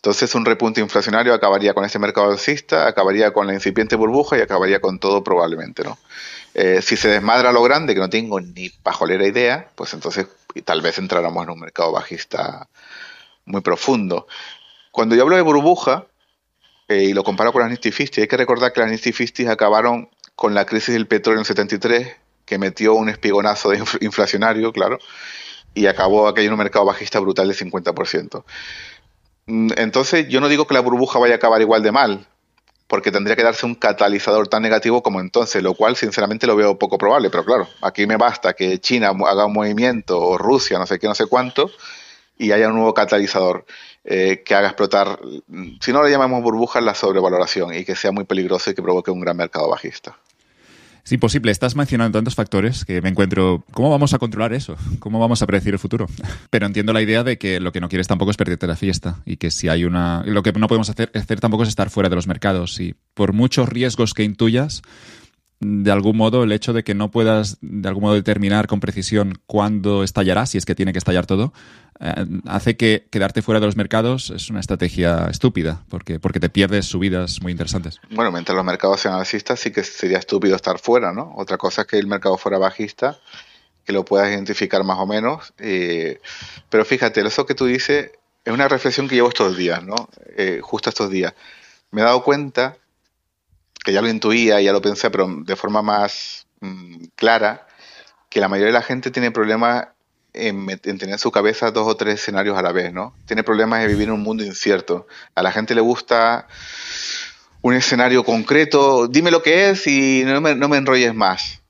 Entonces un repunte inflacionario acabaría con este mercado alcista, acabaría con la incipiente burbuja y acabaría con todo probablemente, ¿no? Eh, si se desmadra lo grande, que no tengo ni pajolera idea, pues entonces tal vez entráramos en un mercado bajista muy profundo. Cuando yo hablo de burbuja, eh, y lo comparo con las Nifty cincuenta, hay que recordar que las Nifty cincuenta acabaron con la crisis del petróleo en el setenta y tres, que metió un espigonazo de infl- inflacionario, claro, y acabó aquello en un mercado bajista brutal del cincuenta por ciento. Mm, Entonces, yo no digo que la burbuja vaya a acabar igual de mal, porque tendría que darse un catalizador tan negativo como entonces, lo cual sinceramente lo veo poco probable, pero claro, aquí me basta que China mu- haga un movimiento, o Rusia, no sé qué, no sé cuánto, y haya un nuevo catalizador eh, que haga explotar, mm, si no le llamamos burbuja, la sobrevaloración, y que sea muy peligroso y que provoque un gran mercado bajista. Es imposible, estás mencionando tantos factores que me encuentro... ¿Cómo vamos a controlar eso? ¿Cómo vamos a predecir el futuro? Pero entiendo la idea de que lo que no quieres tampoco es perderte la fiesta y que si hay una... Lo que no podemos hacer, hacer tampoco es estar fuera de los mercados y por muchos riesgos que intuyas, de algún modo el hecho de que no puedas de algún modo determinar con precisión cuándo estallará, si es que tiene que estallar todo, eh, hace que quedarte fuera de los mercados es una estrategia estúpida porque, porque te pierdes subidas muy interesantes. Bueno, mientras los mercados sean alcistas, sí que sería estúpido estar fuera, ¿no? Otra cosa es que el mercado fuera bajista, que lo puedas identificar más o menos. eh, pero fíjate, eso que tú dices es una reflexión que llevo estos días, ¿no? Eh, justo estos días. Me he dado cuenta, que ya lo intuía, ya lo pensé, pero de forma más mm, clara, que la mayoría de la gente tiene problemas en, met- en tener en su cabeza dos o tres escenarios a la vez, ¿no? Tiene problemas de vivir en un mundo incierto. A la gente le gusta un escenario concreto, dime lo que es y no me, no me enrolles más.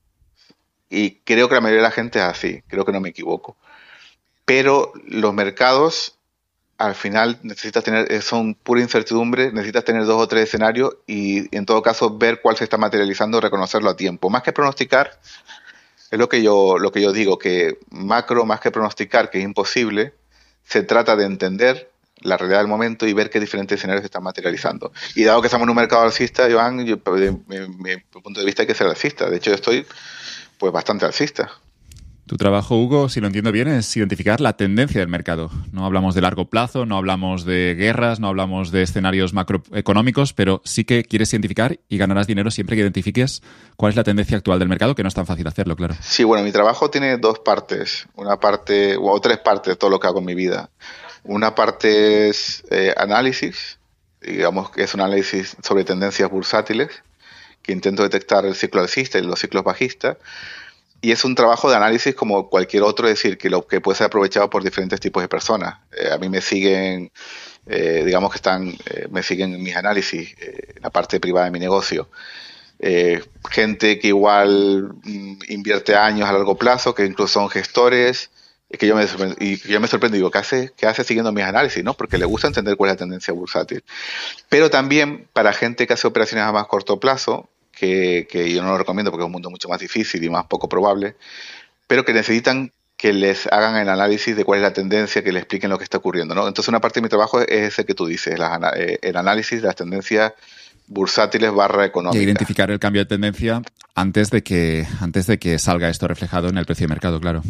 Y creo que la mayoría de la gente es así, creo que no me equivoco. Pero los mercados, al final, necesitas tener, eh, son pura incertidumbre, necesitas tener dos o tres escenarios y, en todo caso, ver cuál se está materializando, reconocerlo a tiempo. Más que pronosticar, es lo que yo, lo que yo digo, que macro, más que pronosticar, que es imposible, se trata de entender la realidad del momento y ver qué diferentes escenarios se están materializando. Y dado que estamos en un mercado alcista, Joan, yo, de mi, mi punto de vista hay que ser alcista. De hecho, yo estoy pues bastante alcista. Tu trabajo, Hugo, si lo entiendo bien, es identificar la tendencia del mercado. No hablamos de largo plazo, no hablamos de guerras, no hablamos de escenarios macroeconómicos, pero sí que quieres identificar y ganarás dinero siempre que identifiques cuál es la tendencia actual del mercado, que no es tan fácil hacerlo, claro. Sí, bueno, mi trabajo tiene dos partes. Una parte, o tres partes de todo lo que hago en mi vida. Una parte es eh, análisis, digamos que es un análisis sobre tendencias bursátiles, que intento detectar el ciclo alcista y los ciclos bajistas. Y es un trabajo de análisis como cualquier otro, es decir, que lo que puede ser aprovechado por diferentes tipos de personas. Eh, a mí me siguen, eh, digamos que están, eh, me siguen en mis análisis, eh, en la parte privada de mi negocio. Eh, gente que igual mm, invierte años a largo plazo, que incluso son gestores, y que yo me sorprendo, y yo me sorprendo y digo, ¿qué hace, qué hace siguiendo mis análisis? ¿No? Porque le gusta entender cuál es la tendencia bursátil. Pero también para gente que hace operaciones a más corto plazo, que, que yo no lo recomiendo porque es un mundo mucho más difícil y más poco probable, pero que necesitan que les hagan el análisis de cuál es la tendencia, que les expliquen lo que está ocurriendo, ¿no? Entonces una parte de mi trabajo es ese que tú dices, las, eh, el análisis de las tendencias bursátiles barra económicas. Y identificar el cambio de tendencia antes de que, antes de que salga esto reflejado en el precio de mercado, claro.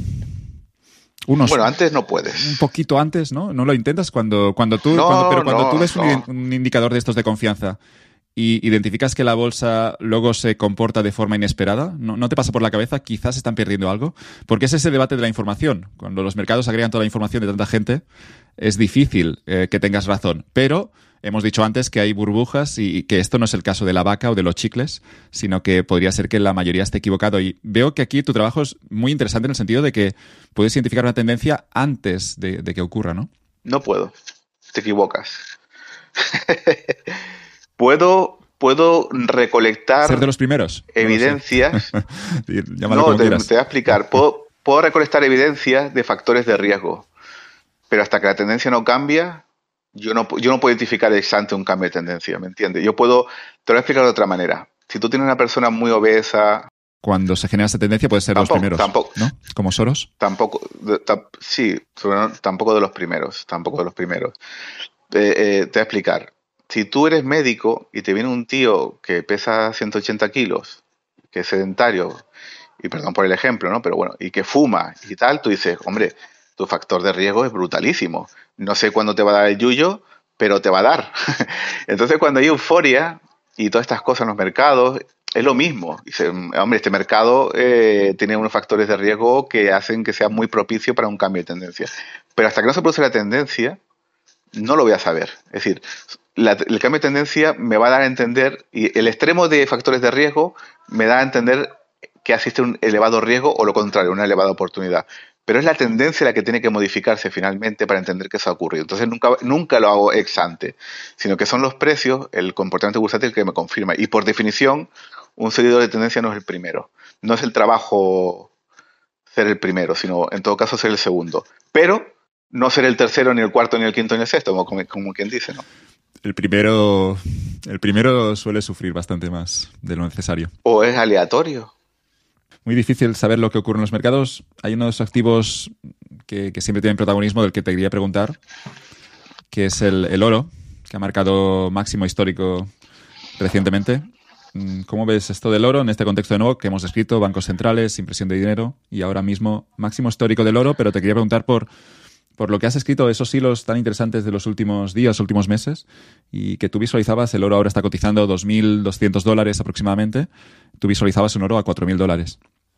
Unos, bueno, antes no puedes. Un poquito antes, ¿no? ¿No lo intentas? Cuando, cuando tú, no, cuando, pero cuando no, tú ves no. un, un indicador de estos de confianza y identificas que la bolsa luego se comporta de forma inesperada, ¿no, ¿no te pasa por la cabeza quizás están perdiendo algo? Porque es ese debate de la información. Cuando los mercados agregan toda la información de tanta gente, es difícil eh, que tengas razón. Pero hemos dicho antes que hay burbujas y que esto no es el caso de la vaca o de los chicles, sino que podría ser que la mayoría esté equivocado. Y veo que aquí tu trabajo es muy interesante en el sentido de que puedes identificar una tendencia antes de, de que ocurra, ¿no? No puedo. Te equivocas. Puedo, puedo recolectar... Ser de los primeros. Evidencias. No, no te, te voy a explicar. Puedo, puedo recolectar evidencias de factores de riesgo. Pero hasta que la tendencia no cambia, yo no, yo no puedo identificar exactamente un cambio de tendencia, ¿me entiendes? Yo puedo... Te lo voy a explicar de otra manera. Si tú tienes una persona muy obesa... Cuando se genera esta tendencia puede ser tampoco, los primeros, tampoco, ¿no? Como Soros. Tampoco, tam, sí, tampoco de los primeros, tampoco de los primeros. Eh, eh, te voy a explicar. Si tú eres médico y te viene un tío que pesa ciento ochenta kilos, que es sedentario, y perdón por el ejemplo, ¿no? Pero bueno, y que fuma y tal, tú dices, hombre, tu factor de riesgo es brutalísimo. No sé cuándo te va a dar el yuyo, pero te va a dar. Entonces, cuando hay euforia y todas estas cosas en los mercados, es lo mismo. Dice, hombre, este mercado eh, tiene unos factores de riesgo que hacen que sea muy propicio para un cambio de tendencia. Pero hasta que no se produce la tendencia, no lo voy a saber. Es decir, la, el cambio de tendencia me va a dar a entender, y el extremo de factores de riesgo me da a entender que existe un elevado riesgo o lo contrario, una elevada oportunidad. Pero es la tendencia la que tiene que modificarse finalmente para entender que eso ha ocurrido. Entonces nunca, nunca lo hago ex ante, sino que son los precios, el comportamiento bursátil el que me confirma. Y por definición, un seguidor de tendencia no es el primero. No es el trabajo ser el primero, sino en todo caso ser el segundo. Pero no ser el tercero, ni el cuarto, ni el quinto, ni el sexto, como, como, como quien dice, ¿no? El primero, el primero suele sufrir bastante más de lo necesario. O es aleatorio. Muy difícil saber lo que ocurre en los mercados. Hay unos activos que, que siempre tienen protagonismo del que te quería preguntar, que es el, el oro, que ha marcado máximo histórico recientemente. ¿Cómo ves esto del oro en este contexto de nuevo que hemos descrito? Bancos centrales, impresión de dinero y ahora mismo máximo histórico del oro, pero te quería preguntar por, por lo que has escrito, esos hilos tan interesantes de los últimos días, últimos meses, y que tú visualizabas, el oro ahora está cotizando dos mil doscientos dólares aproximadamente, tú visualizabas un oro a cuatro mil dólares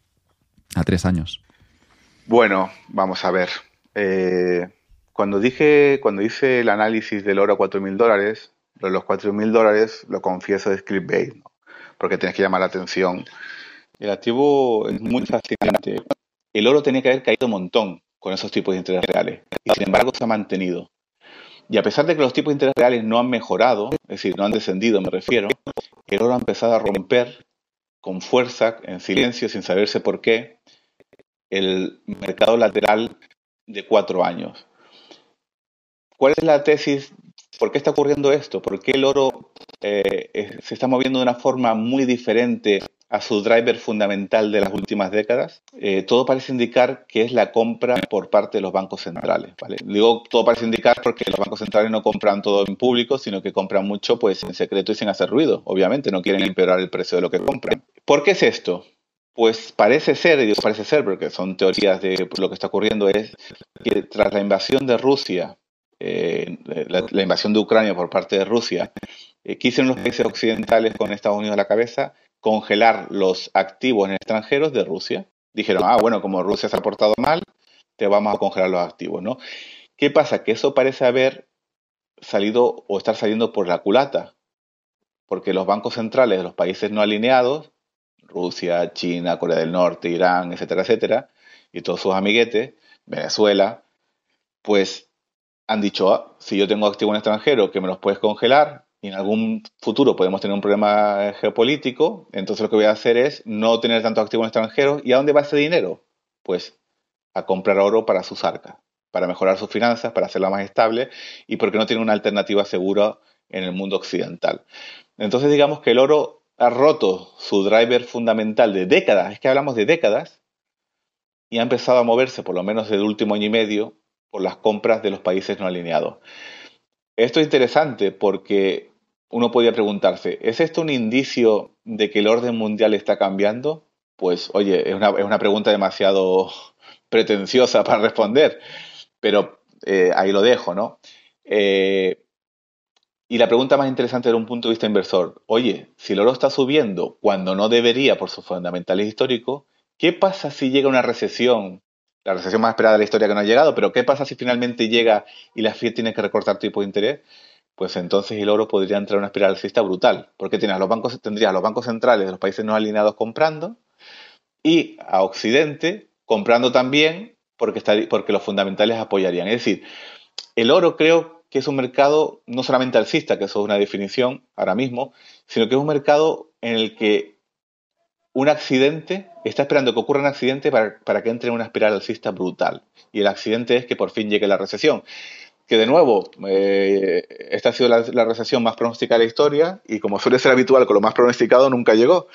a tres años. Bueno, vamos a ver. Eh, cuando dije, cuando hice el análisis del oro a cuatro mil dólares, los cuatro mil dólares, lo confieso, es clickbait, ¿no? Porque tienes que llamar la atención. El activo es muy fascinante. El oro tenía que haber caído un montón con esos tipos de interés reales y sin embargo se ha mantenido. Y a pesar de que los tipos de interés reales no han mejorado, es decir, no han descendido, me refiero, el oro ha empezado a romper con fuerza, en silencio, sin saberse por qué, el mercado lateral de cuatro años. ¿Cuál es la tesis? ¿Por qué está ocurriendo esto? ¿Por qué el oro eh, se está moviendo de una forma muy diferente a su driver fundamental de las últimas décadas? Eh, todo parece indicar que es la compra por parte de los bancos centrales, ¿vale? Digo todo parece indicar porque los bancos centrales no compran todo en público, sino que compran mucho pues en secreto y sin hacer ruido. Obviamente no quieren empeorar el precio de lo que compran. ¿Por qué es esto? Pues parece ser, y digo parece ser porque son teorías de lo que está ocurriendo, es que tras la invasión de Rusia, eh, la, la invasión de Ucrania por parte de Rusia, eh, quisieron los países occidentales con Estados Unidos a la cabeza congelar los activos en extranjeros de Rusia. Dijeron, ah, bueno, como Rusia se ha portado mal, te vamos a congelar los activos, ¿no? ¿Qué pasa? Que eso parece haber salido o estar saliendo por la culata, porque los bancos centrales de los países no alineados, Rusia, China, Corea del Norte, Irán, etcétera, etcétera, y todos sus amiguetes, Venezuela, pues han dicho, ah, si yo tengo activo en extranjero que me los puedes congelar y en algún futuro podemos tener un problema geopolítico, entonces lo que voy a hacer es no tener tanto activo en extranjero. ¿Y a dónde va ese dinero? Pues a comprar oro para sus arcas, para mejorar sus finanzas, para hacerla más estable y porque no tiene una alternativa segura en el mundo occidental. Entonces digamos que el oro ha roto su driver fundamental de décadas, es que hablamos de décadas, y ha empezado a moverse, por lo menos desde el último año y medio, por las compras de los países no alineados. Esto es interesante porque uno podría preguntarse, ¿es esto un indicio de que el orden mundial está cambiando? Pues, oye, es una, es una pregunta demasiado pretenciosa para responder, pero eh, ahí lo dejo, ¿no? Eh, y la pregunta más interesante desde un punto de vista inversor, oye, si el oro está subiendo cuando no debería por sus fundamentales históricos, ¿qué pasa si llega una recesión? La recesión más esperada de la historia que no ha llegado, pero ¿qué pasa si finalmente llega y la F E D tiene que recortar tipo de interés? Pues entonces el oro podría entrar en una espiral alcista brutal, porque tienes los bancos, tendrías los bancos centrales de los países no alineados comprando y a Occidente comprando también porque, está, porque los fundamentales apoyarían. Es decir, el oro creo que es un mercado no solamente alcista, que eso es una definición ahora mismo, sino que es un mercado en el que un accidente, está esperando que ocurra un accidente para, para que entre en una espiral alcista brutal. Y el accidente es que por fin llegue la recesión. Que de nuevo, eh, esta ha sido la, la recesión más pronosticada de la historia y como suele ser habitual con lo más pronosticado, nunca llegó.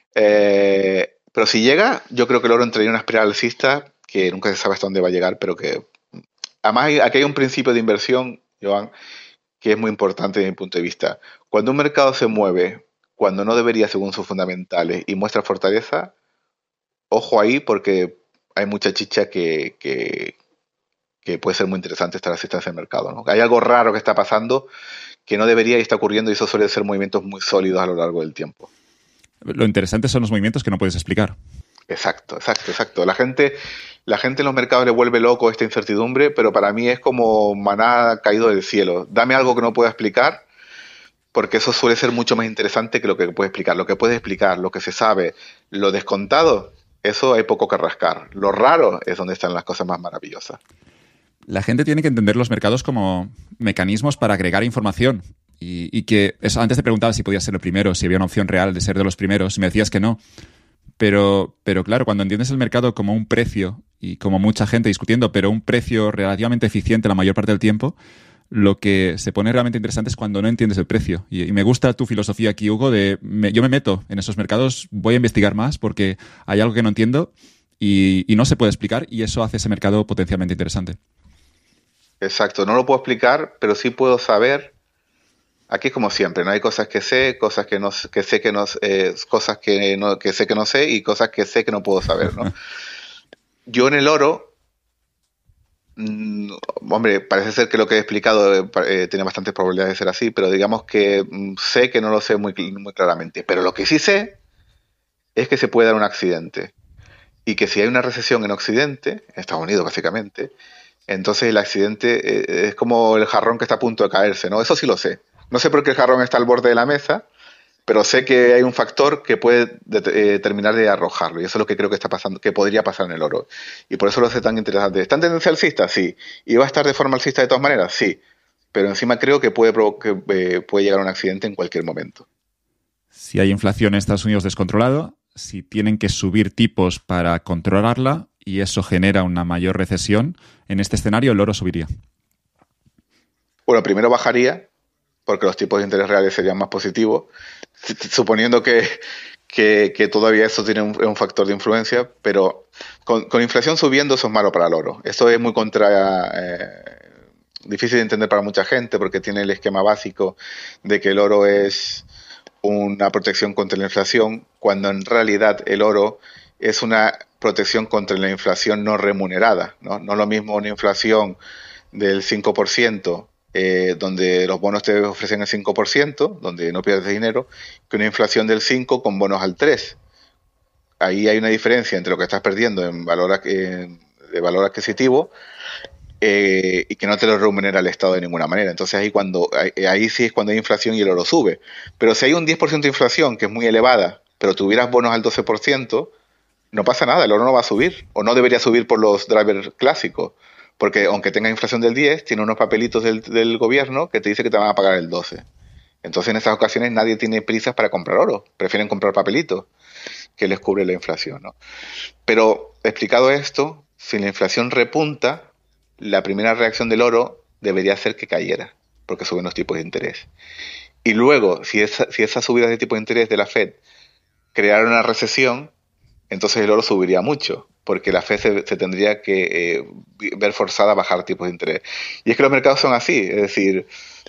Eh, pero si llega, yo creo que el oro entraría en una espiral alcista que nunca se sabe hasta dónde va a llegar, pero que... Además, hay, aquí hay un principio de inversión, Joan, que es muy importante desde mi punto de vista. Cuando un mercado se mueve cuando no debería según sus fundamentales y muestra fortaleza, ojo ahí porque hay mucha chicha que, que, que puede ser muy interesante estar asistencia al mercado, ¿no? Hay algo raro que está pasando que no debería y está ocurriendo, y eso suele ser movimientos muy sólidos a lo largo del tiempo. Lo interesante son los movimientos que no puedes explicar. Exacto, exacto, exacto. La gente, la gente en los mercados le vuelve loco esta incertidumbre, pero para mí es como maná caído del cielo. Dame algo que no pueda explicar, porque eso suele ser mucho más interesante que lo que puede explicar. Lo que puede explicar, lo que se sabe, lo descontado, eso hay poco que rascar. Lo raro es donde están las cosas más maravillosas. La gente tiene que entender los mercados como mecanismos para agregar información. Y, y que eso, antes te preguntaba si podías ser el primero, si había una opción real de ser de los primeros, y me decías que no. Pero, pero claro, cuando entiendes el mercado como un precio, y como mucha gente discutiendo, pero un precio relativamente eficiente la mayor parte del tiempo, lo que se pone realmente interesante es cuando no entiendes el precio. Y, y me gusta tu filosofía aquí, Hugo, de me, yo me meto en esos mercados, voy a investigar más porque hay algo que no entiendo y, y no se puede explicar, y eso hace ese mercado potencialmente interesante. Exacto, no lo puedo explicar, pero sí puedo saber. Aquí es como siempre, no hay cosas que sé, cosas que no que sé que no eh, cosas que no que sé que no sé y cosas que sé que no puedo saber, ¿no? Yo en el oro, mmm, hombre, parece ser que lo que he explicado eh, eh, tiene bastantes probabilidades de ser así, pero digamos que mmm, sé que no lo sé muy, muy claramente. Pero lo que sí sé es que se puede dar un accidente y que si hay una recesión en Occidente, en Estados Unidos básicamente, entonces el accidente eh, es como el jarrón que está a punto de caerse, ¿no? Eso sí lo sé. No sé por qué el jarrón está al borde de la mesa, pero sé que hay un factor que puede de, eh, terminar de arrojarlo, y eso es lo que creo que está pasando, que podría pasar en el oro. Y por eso lo hace tan interesante. ¿Está en tendencia alcista? Sí. ¿Y va a estar de forma alcista de todas maneras? Sí. Pero encima creo que puede, que, eh, puede llegar a un accidente en cualquier momento. Si hay inflación en Estados Unidos descontrolado, si tienen que subir tipos para controlarla y eso genera una mayor recesión, en este escenario el oro subiría. Bueno, primero bajaría, porque los tipos de interés reales serían más positivos, suponiendo que, que, que todavía eso tiene un, un factor de influencia, pero con, con inflación subiendo eso es malo para el oro. Esto es muy contra... Eh, difícil de entender para mucha gente, porque tiene el esquema básico de que el oro es una protección contra la inflación, cuando en realidad el oro es una protección contra la inflación no remunerada, ¿no? No es lo mismo una inflación del cinco por ciento, eh, donde los bonos te ofrecen el cinco por ciento, donde no pierdes dinero, que una inflación del cinco por ciento con bonos al tres por ciento. Ahí hay una diferencia entre lo que estás perdiendo en valor, en, de valor adquisitivo eh, y que no te lo remunera el Estado de ninguna manera. Entonces ahí, cuando, ahí, ahí sí es cuando hay inflación y el oro sube. Pero si hay un diez por ciento de inflación, que es muy elevada, pero tuvieras bonos al doce por ciento, no pasa nada, el oro no va a subir, o no debería subir por los drivers clásicos, porque aunque tenga inflación del diez, tiene unos papelitos del, del gobierno que te dice que te van a pagar el doce. Entonces en esas ocasiones nadie tiene prisas para comprar oro, prefieren comprar papelitos que les cubre la inflación, ¿no? Pero explicado esto, si la inflación repunta, la primera reacción del oro debería ser que cayera, porque suben los tipos de interés. Y luego, si esa, si esas subidas de tipo de interés de la Fed crearan una recesión, entonces el oro subiría mucho, porque la Fed se, se tendría que eh, ver forzada a bajar tipos de interés. Y es que los mercados son así, es decir,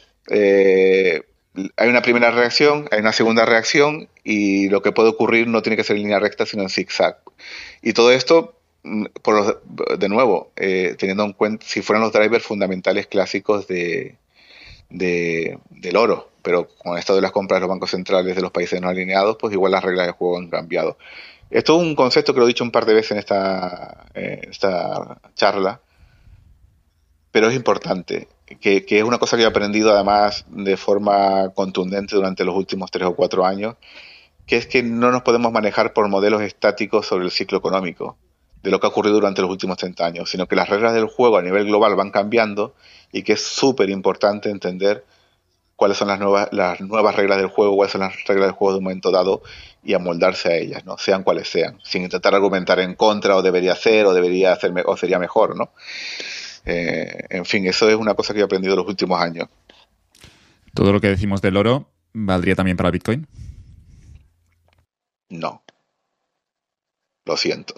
eh, hay una primera reacción, hay una segunda reacción, y lo que puede ocurrir no tiene que ser en línea recta, sino en zigzag. Y todo esto, por los, de nuevo, eh, teniendo en cuenta si fueran los drivers fundamentales clásicos de, de, del oro, pero con esto de las compras de los bancos centrales de los países no alineados, pues igual las reglas del juego han cambiado. Esto es un concepto que lo he dicho un par de veces en esta, eh, esta charla, pero es importante, que, que es una cosa que he aprendido además de forma contundente durante los últimos tres o cuatro años, que es que no nos podemos manejar por modelos estáticos sobre el ciclo económico, de lo que ha ocurrido durante los últimos treinta años, sino que las reglas del juego a nivel global van cambiando y que es súper importante entender cuáles son las nuevas, las nuevas reglas del juego, cuáles son las reglas del juego de un momento dado y amoldarse a ellas, ¿no? Sean cuales sean, sin intentar argumentar en contra o debería ser o debería hacer o sería mejor, ¿no? Eh, en fin, eso es una cosa que he aprendido en los últimos años. ¿Todo lo que decimos del oro valdría también para Bitcoin? No. Lo siento.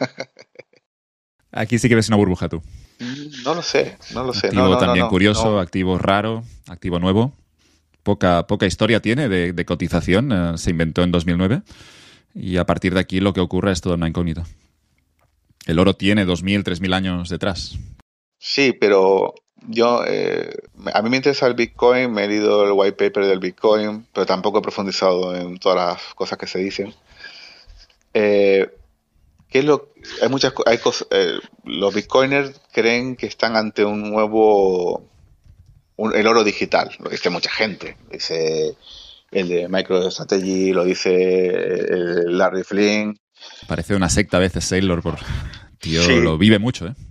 Aquí sí que ves una burbuja tú. No lo sé, no lo sé. Activo no, no, también no, no, curioso, no. activo raro, activo nuevo. Poca, poca historia tiene de, de cotización. Uh, se inventó en dos mil nueve y a partir de aquí lo que ocurre es toda una incógnita. El oro tiene dos mil, tres mil años detrás. Sí, pero yo, eh, a mí me interesa el Bitcoin, me he leído el white paper del Bitcoin, pero tampoco he profundizado en todas las cosas que se dicen. Eh, ¿Qué es lo, hay muchas, co- hay cos- eh, los Bitcoiners creen que están ante un nuevo, un- el oro digital, lo dice mucha gente, lo dice el de MicroStrategy, lo dice eh, Larry Flynn. Parece una secta a veces, Sailor, por... Tío, Sí, lo vive mucho, ¿eh?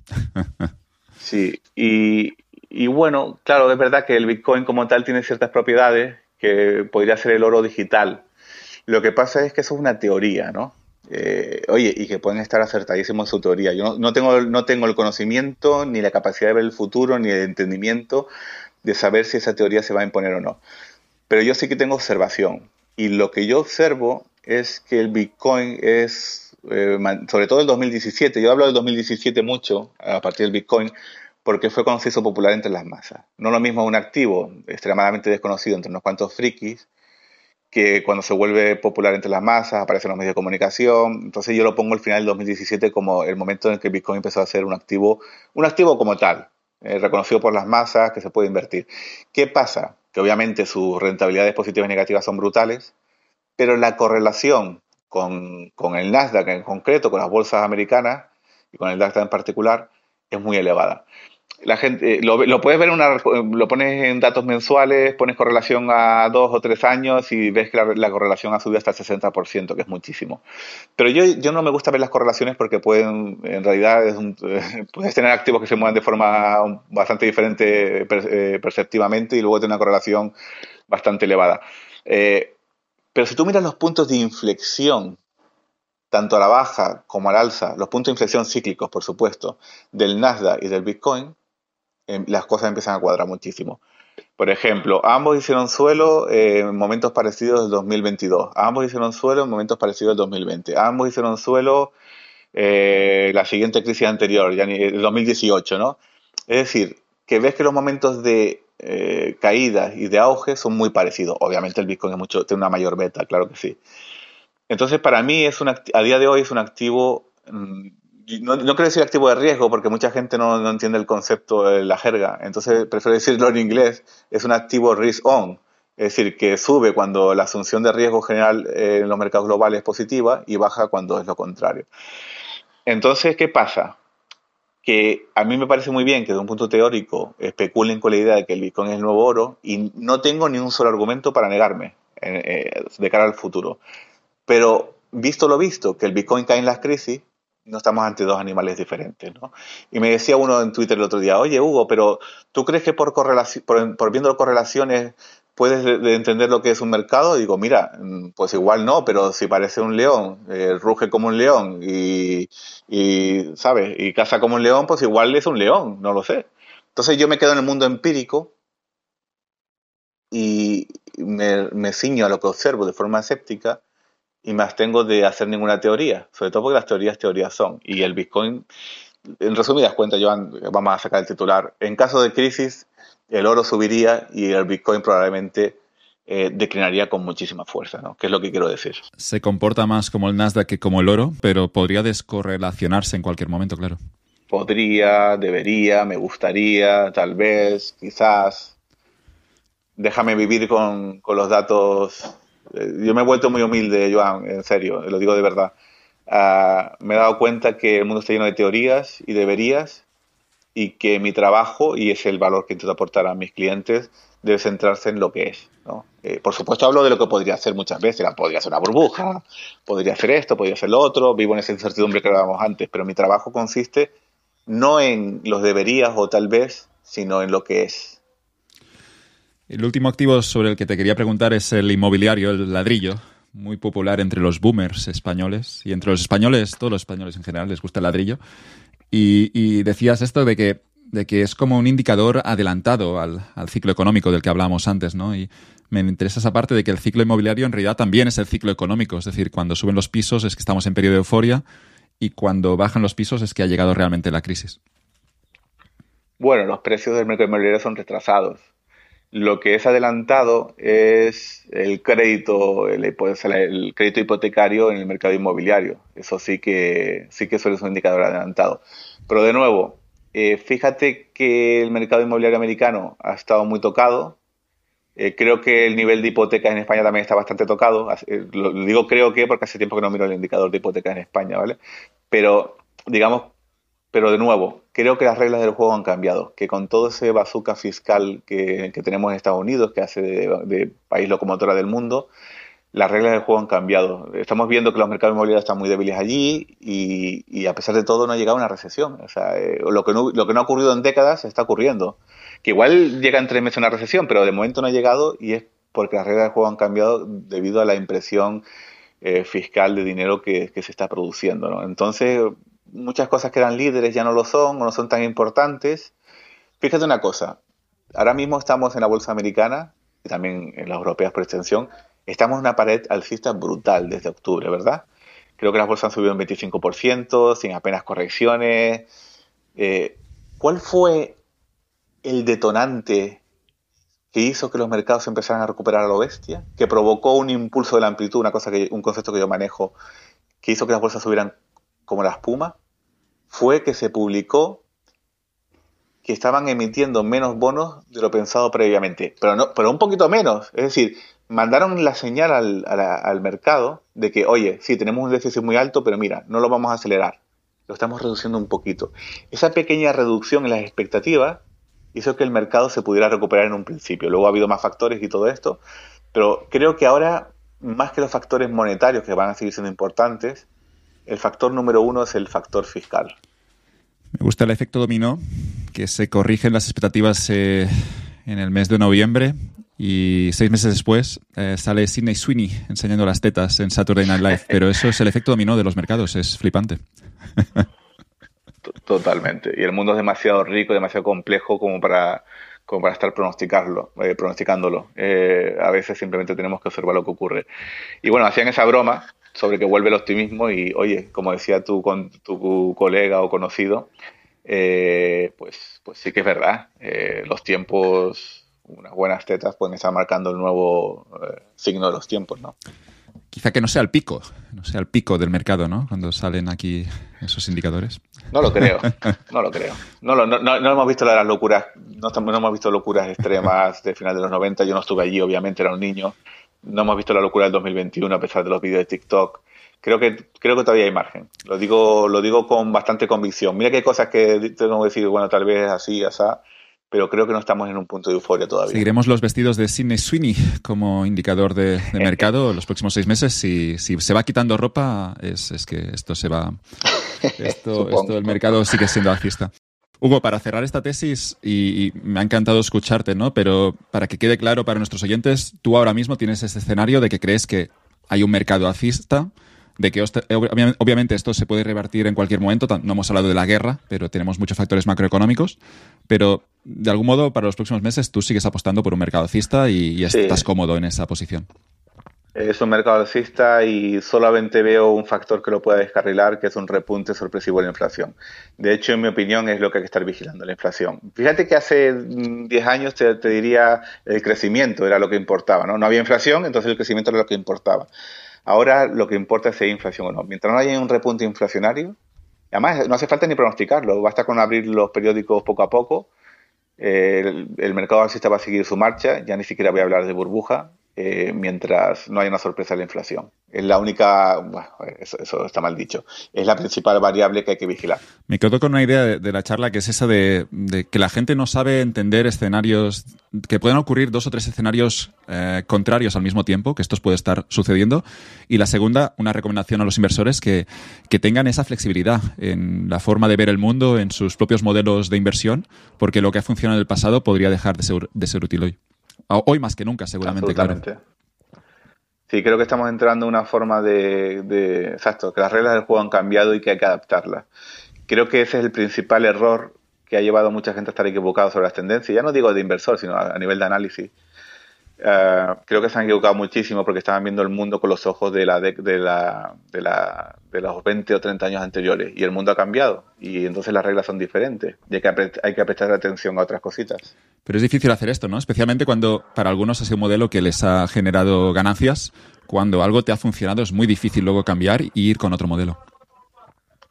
sí, y, y bueno, claro, es verdad que el Bitcoin como tal tiene ciertas propiedades que podría ser el oro digital. Lo que pasa es que eso es una teoría, ¿no? Eh, oye, y que pueden estar acertadísimos en su teoría. Yo no, no tengo, no tengo el conocimiento, ni la capacidad de ver el futuro, ni el entendimiento de saber si esa teoría se va a imponer o no. Pero yo sí que tengo observación. Y lo que yo observo es que el Bitcoin es, eh, sobre todo el dos mil diecisiete, yo hablo del dos mil diecisiete mucho a partir del Bitcoin, porque fue cuando se hizo popular entre las masas. No lo mismo un activo extremadamente desconocido entre unos cuantos frikis, que cuando se vuelve popular entre las masas, aparecen los medios de comunicación. Entonces yo lo pongo al final del dos mil diecisiete como el momento en que el Bitcoin empezó a ser un activo, un activo como tal, eh, reconocido por las masas, que se puede invertir. ¿Qué pasa? Que obviamente sus rentabilidades positivas y negativas son brutales, pero la correlación con, con el Nasdaq en concreto, con las bolsas americanas y con el Nasdaq en particular, es muy elevada. La gente, eh, lo, lo puedes ver, en una, lo pones en datos mensuales, pones correlación a dos o tres años y ves que la, la correlación ha subido hasta el sesenta por ciento, que es muchísimo. Pero yo, yo no me gusta ver las correlaciones porque pueden, en realidad, es un, puedes tener activos que se mueven de forma bastante diferente per, eh, perceptivamente y luego tener una correlación bastante elevada. Eh, pero si tú miras los puntos de inflexión, tanto a la baja como al alza, los puntos de inflexión cíclicos, por supuesto, del Nasdaq y del Bitcoin, eh, las cosas empiezan a cuadrar muchísimo. Por ejemplo, ambos hicieron suelo eh, en momentos parecidos del dos mil veintidós. Ambos hicieron suelo en momentos parecidos del dos mil veinte. Ambos hicieron suelo eh, la siguiente crisis anterior, ya el dos mil dieciocho, ¿no? Es decir, que ves que los momentos de eh, caída y de auge son muy parecidos. Obviamente el Bitcoin es mucho, tiene una mayor beta, claro que sí. Entonces, para mí, es un, a día de hoy es un activo, mmm, no, no quiero decir activo de riesgo porque mucha gente no, no entiende el concepto de la jerga, entonces prefiero decirlo en inglés, es un activo risk on, es decir, que sube cuando la asunción de riesgo general eh, en los mercados globales es positiva y baja cuando es lo contrario. Entonces, ¿qué pasa? Que a mí me parece muy bien que desde un punto teórico especulen con la idea de que el Bitcoin es el nuevo oro y no tengo ni un solo argumento para negarme eh, eh, de cara al futuro. Pero visto lo visto, que el Bitcoin cae en las crisis, no estamos ante dos animales diferentes, ¿no? Y me decía uno en Twitter el otro día, oye Hugo, pero ¿tú crees que por, correlación, por, por viendo correlaciones puedes de, de entender lo que es un mercado? Y digo, mira, pues igual no, pero si parece un león, eh, ruge como un león y, y, ¿sabes? Y caza como un león, pues igual es un león, no lo sé. Entonces yo me quedo en el mundo empírico y me, me ciño a lo que observo de forma escéptica y me abstengo de hacer ninguna teoría, sobre todo porque las teorías teorías son. Y el Bitcoin, en resumidas cuentas, Joan, vamos a sacar el titular, en caso de crisis, el oro subiría y el Bitcoin probablemente eh, declinaría con muchísima fuerza, ¿no? ¿Qué es lo que quiero decir? Se comporta más como el Nasdaq que como el oro, pero podría descorrelacionarse en cualquier momento, claro. Podría, debería, me gustaría, tal vez, quizás. Déjame vivir con, con los datos. Yo me he vuelto muy humilde, Joan, en serio, lo digo de verdad. Uh, me he dado cuenta que el mundo está lleno de teorías y deberías y que mi trabajo, y es el valor que intento aportar a mis clientes, debe centrarse en lo que es, ¿no? Eh, por supuesto hablo de lo que podría hacer muchas veces, podría ser una burbuja, podría ser esto, podría ser lo otro, vivo en esa incertidumbre que hablábamos antes, pero mi trabajo consiste no en los deberías o tal vez, sino en lo que es. El último activo sobre el que te quería preguntar es el inmobiliario, el ladrillo, muy popular entre los boomers españoles y entre los españoles, todos los españoles en general les gusta el ladrillo. Y, y decías esto de que, de que es como un indicador adelantado al, al ciclo económico del que hablábamos antes, ¿no? Y me interesa esa parte de que el ciclo inmobiliario en realidad también es el ciclo económico, es decir, cuando suben los pisos es que estamos en periodo de euforia y cuando bajan los pisos es que ha llegado realmente la crisis. Bueno, los precios del mercado inmobiliario son retrasados. Lo que es adelantado es el crédito, el, el crédito hipotecario en el mercado inmobiliario. Eso sí que sí que suele ser un indicador adelantado. Pero de nuevo, Eh, fíjate que el mercado inmobiliario americano ha estado muy tocado. Eh, creo que el nivel de hipotecas en España también está bastante tocado. Eh, lo, lo digo creo que porque hace tiempo que no miro el indicador de hipotecas en España, ¿vale? Pero, digamos, pero de nuevo, creo que las reglas del juego han cambiado. Que con todo ese bazooka fiscal que, que tenemos en Estados Unidos, que hace de, de país locomotora del mundo, las reglas del juego han cambiado. Estamos viendo que los mercados inmobiliarios están muy débiles allí y, y a pesar de todo no ha llegado una recesión. O sea, eh, lo, que no, lo que no ha ocurrido en décadas está ocurriendo. Que igual llega en tres meses una recesión, pero de momento no ha llegado y es porque las reglas del juego han cambiado debido a la impresión eh, fiscal de dinero que, que se está produciendo, ¿no? Entonces, muchas cosas que eran líderes ya no lo son o no son tan importantes. Fíjate una cosa, ahora mismo estamos en la bolsa americana y también en las europeas por extensión. Estamos en una pared alcista brutal desde octubre, ¿verdad? Creo que las bolsas han subido un veinticinco por ciento, sin apenas correcciones. Eh, ¿Cuál fue el detonante que hizo que los mercados empezaran a recuperar a lo bestia? Que provocó un impulso de la amplitud, una cosa que, un concepto que yo manejo, que hizo que las bolsas subieran como la espuma. Fue que se publicó que estaban emitiendo menos bonos de lo pensado previamente. Pero, no, pero un poquito menos. Es decir, mandaron la señal al, a la, al mercado de que, oye, sí, tenemos un déficit muy alto, pero mira, no lo vamos a acelerar. Lo estamos reduciendo un poquito. Esa pequeña reducción en las expectativas hizo que el mercado se pudiera recuperar en un principio. Luego ha habido más factores y todo esto. Pero creo que ahora, más que los factores monetarios, que van a seguir siendo importantes, el factor número uno es el factor fiscal. Me gusta el efecto dominó, que se corrigen las expectativas eh, en el mes de noviembre y seis meses después eh, sale Sydney Sweeney enseñando las tetas en Saturday Night Live. Pero eso es el efecto dominó de los mercados, es flipante. Totalmente. Y el mundo es demasiado rico, demasiado complejo como para, como para estar pronosticarlo, eh, pronosticándolo. Eh, a veces simplemente tenemos que observar lo que ocurre. Y bueno, hacían esa broma sobre que vuelve el optimismo y, oye, como decía tu, con, tu colega o conocido, eh, pues, pues sí que es verdad. Eh, los tiempos, unas buenas tetas pueden estar marcando el nuevo eh, signo de los tiempos, ¿no? Quizá que no sea el pico, no sea el pico del mercado, ¿no? Cuando salen aquí esos indicadores. No lo creo, no lo creo. No, no, no, no hemos visto las locuras, no, no hemos visto locuras extremas de final de los noventa. Yo no estuve allí, obviamente, era un niño. No hemos visto la locura del dos mil veintiuno a pesar de los vídeos de TikTok. Creo que creo que todavía hay margen. Lo digo lo digo con bastante convicción. Mira que hay cosas que tengo que decir, bueno, tal vez así, así, pero creo que no estamos en un punto de euforia todavía. Seguiremos los vestidos de Sydney Sweeney como indicador de, de mercado los próximos seis meses. Si, si se va quitando ropa, es, es que esto se va... Esto, esto el mercado sigue siendo alcista. Hugo, para cerrar esta tesis, y, y me ha encantado escucharte, ¿no? Pero para que quede claro para nuestros oyentes, tú ahora mismo tienes ese escenario de que crees que hay un mercado alcista, de que obviamente esto se puede revertir en cualquier momento. No hemos hablado de la guerra, pero tenemos muchos factores macroeconómicos. Pero de algún modo, para los próximos meses, tú sigues apostando por un mercado alcista y, y estás sí. cómodo en esa posición. Es un mercado alcista y solamente veo un factor que lo pueda descarrilar, que es un repunte sorpresivo en la inflación. De hecho, en mi opinión, es lo que hay que estar vigilando, la inflación. Fíjate que hace diez años te, te diría el crecimiento era lo que importaba, ¿no? No había inflación, entonces el crecimiento era lo que importaba. Ahora lo que importa es si hay inflación o no. Mientras no haya un repunte inflacionario, además no hace falta ni pronosticarlo, basta con abrir los periódicos poco a poco, eh, el, el mercado alcista va a seguir su marcha, ya ni siquiera voy a hablar de burbuja, eh, mientras no haya una sorpresa de la inflación. Es la única, bueno, eso, eso está mal dicho, es la principal variable que hay que vigilar. Me quedo con una idea de, de la charla que es esa de, de que la gente no sabe entender escenarios, que pueden ocurrir dos o tres escenarios eh, contrarios al mismo tiempo, que esto puede estar sucediendo. Y la segunda, una recomendación a los inversores que, que tengan esa flexibilidad en la forma de ver el mundo, en sus propios modelos de inversión, porque lo que ha funcionado en el pasado podría dejar de ser, de ser útil hoy. Hoy más que nunca, seguramente. Absolutamente. Claro. Sí, creo que estamos entrando en una forma de, de... Exacto, que las reglas del juego han cambiado y que hay que adaptarlas. Creo que ese es el principal error que ha llevado a mucha gente a estar equivocado sobre las tendencias. Ya no digo de inversor, sino a, a nivel de análisis. Uh, creo que se han equivocado muchísimo porque estaban viendo el mundo con los ojos de, la, de, de, la, de, la, de los veinte o treinta años anteriores. Y el mundo ha cambiado. Y entonces las reglas son diferentes. Y hay que, hay que prestar atención a otras cositas. Pero es difícil hacer esto, ¿no? Especialmente cuando para algunos ha sido un modelo que les ha generado ganancias. Cuando algo te ha funcionado es muy difícil luego cambiar y ir con otro modelo.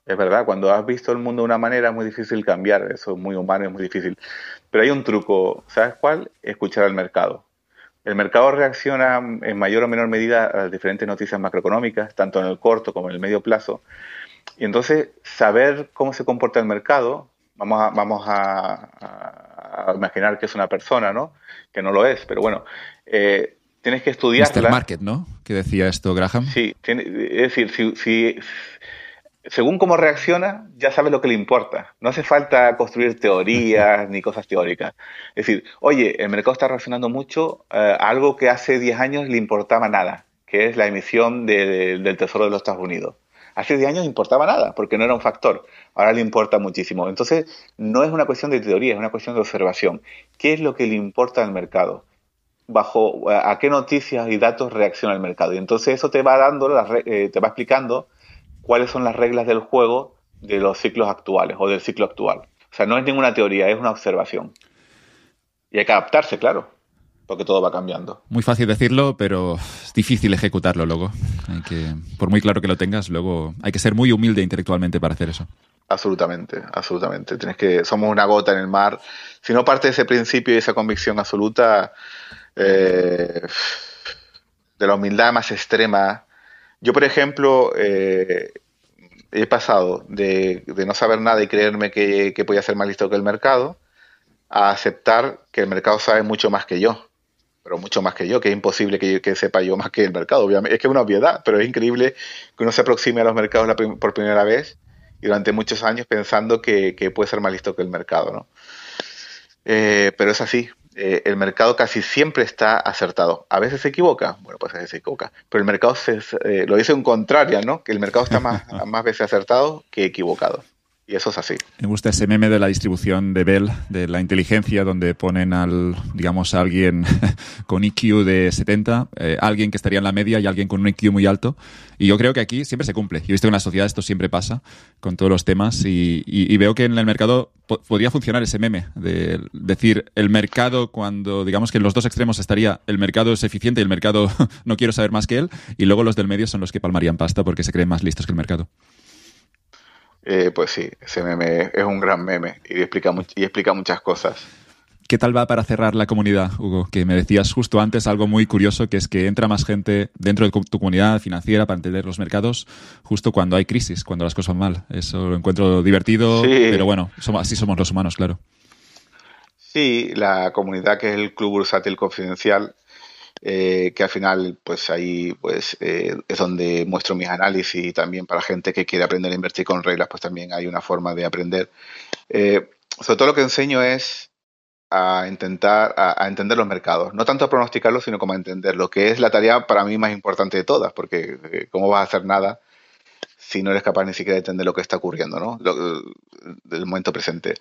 Es verdad, cuando has visto el mundo de una manera es muy difícil cambiar, eso es muy humano, es muy difícil. Pero hay un truco, ¿sabes cuál? Escuchar al mercado. El mercado reacciona en mayor o menor medida a las diferentes noticias macroeconómicas, tanto en el corto como en el medio plazo. Y entonces, saber cómo se comporta el mercado, vamos a, vamos a, a- a imaginar que es una persona, ¿no? Que no lo es, pero bueno, eh, tienes que míster estudiarla. Market, ¿no? Que decía esto Graham. Sí, tiene- es decir, si, si- según cómo reacciona, ya sabes lo que le importa. No hace falta construir teorías ni cosas teóricas. Es decir, oye, el mercado está reaccionando mucho eh, a algo que hace diez años le importaba nada, que es la emisión de- de- del Tesoro de los Estados Unidos. Hace diez años importaba nada, porque no era un factor. Ahora le importa muchísimo. Entonces, no es una cuestión de teoría, es una cuestión de observación. ¿Qué es lo que le importa al mercado? Bajo a qué noticias y datos reacciona el mercado. Y entonces eso te va dando, las re- eh, te va explicando cuáles son las reglas del juego de los ciclos actuales o del ciclo actual. O sea, no es ninguna teoría, es una observación. Y hay que adaptarse, claro, porque todo va cambiando. Muy fácil decirlo, pero es difícil ejecutarlo luego. Hay que, por muy claro que lo tengas, luego hay que ser muy humilde intelectualmente para hacer eso. Absolutamente, absolutamente. Tienes que, somos una gota en el mar. Si no parte de ese principio y esa convicción absoluta, eh, de la humildad más extrema. Yo, por ejemplo, eh, he pasado de, de no saber nada y creerme que, que podía ser más listo que el mercado a aceptar que el mercado sabe mucho más que yo, pero mucho más que yo, que es imposible que, que sepa yo más que el mercado. Obviamente, es que es una obviedad, pero es increíble que uno se aproxime a los mercados la prim- por primera vez y durante muchos años pensando que, que puede ser más listo que el mercado, ¿no? Eh, pero es así. Eh, el mercado casi siempre está acertado. A veces se equivoca, bueno, pues a veces se equivoca, pero el mercado se, eh, lo dice en contraria, ¿no? Que el mercado está más, más veces acertado que equivocado. Y eso es así. Me gusta ese meme de la distribución de Bell, de la inteligencia, donde ponen al, digamos, a alguien con I Q de setenta, eh, alguien que estaría en la media y alguien con un I Q muy alto. Y yo creo que aquí siempre se cumple. Yo he visto que en la sociedad esto siempre pasa con todos los temas y, y, y veo que en el mercado po- podría funcionar ese meme, de decir, el mercado cuando, digamos que en los dos extremos estaría, el mercado es eficiente y el mercado no quiero saber más que él, y luego los del medio son los que palmarían pasta porque se creen más listos que el mercado. Eh, pues sí, ese meme es un gran meme y explica, mu- y explica muchas cosas. ¿Qué tal va para cerrar la comunidad, Hugo? Que me decías justo antes algo muy curioso, que es que entra más gente dentro de tu comunidad financiera para entender los mercados justo cuando hay crisis, cuando las cosas van mal. Eso lo encuentro divertido, pero Sí, bueno, somos, así somos los humanos, claro. sí, la comunidad que es el Club Bursátil Confidencial, eh, que al final, pues ahí pues eh, es donde muestro mis análisis y también para gente que quiere aprender a invertir con reglas, pues también hay una forma de aprender. Eh, Sobre todo lo que enseño es a intentar a, a entender los mercados, no tanto a pronosticarlos, sino como a entenderlo, que es la tarea para mí más importante de todas, porque eh, cómo vas a hacer nada si no eres capaz ni siquiera de entender lo que está ocurriendo, ¿no? Lo- del momento presente.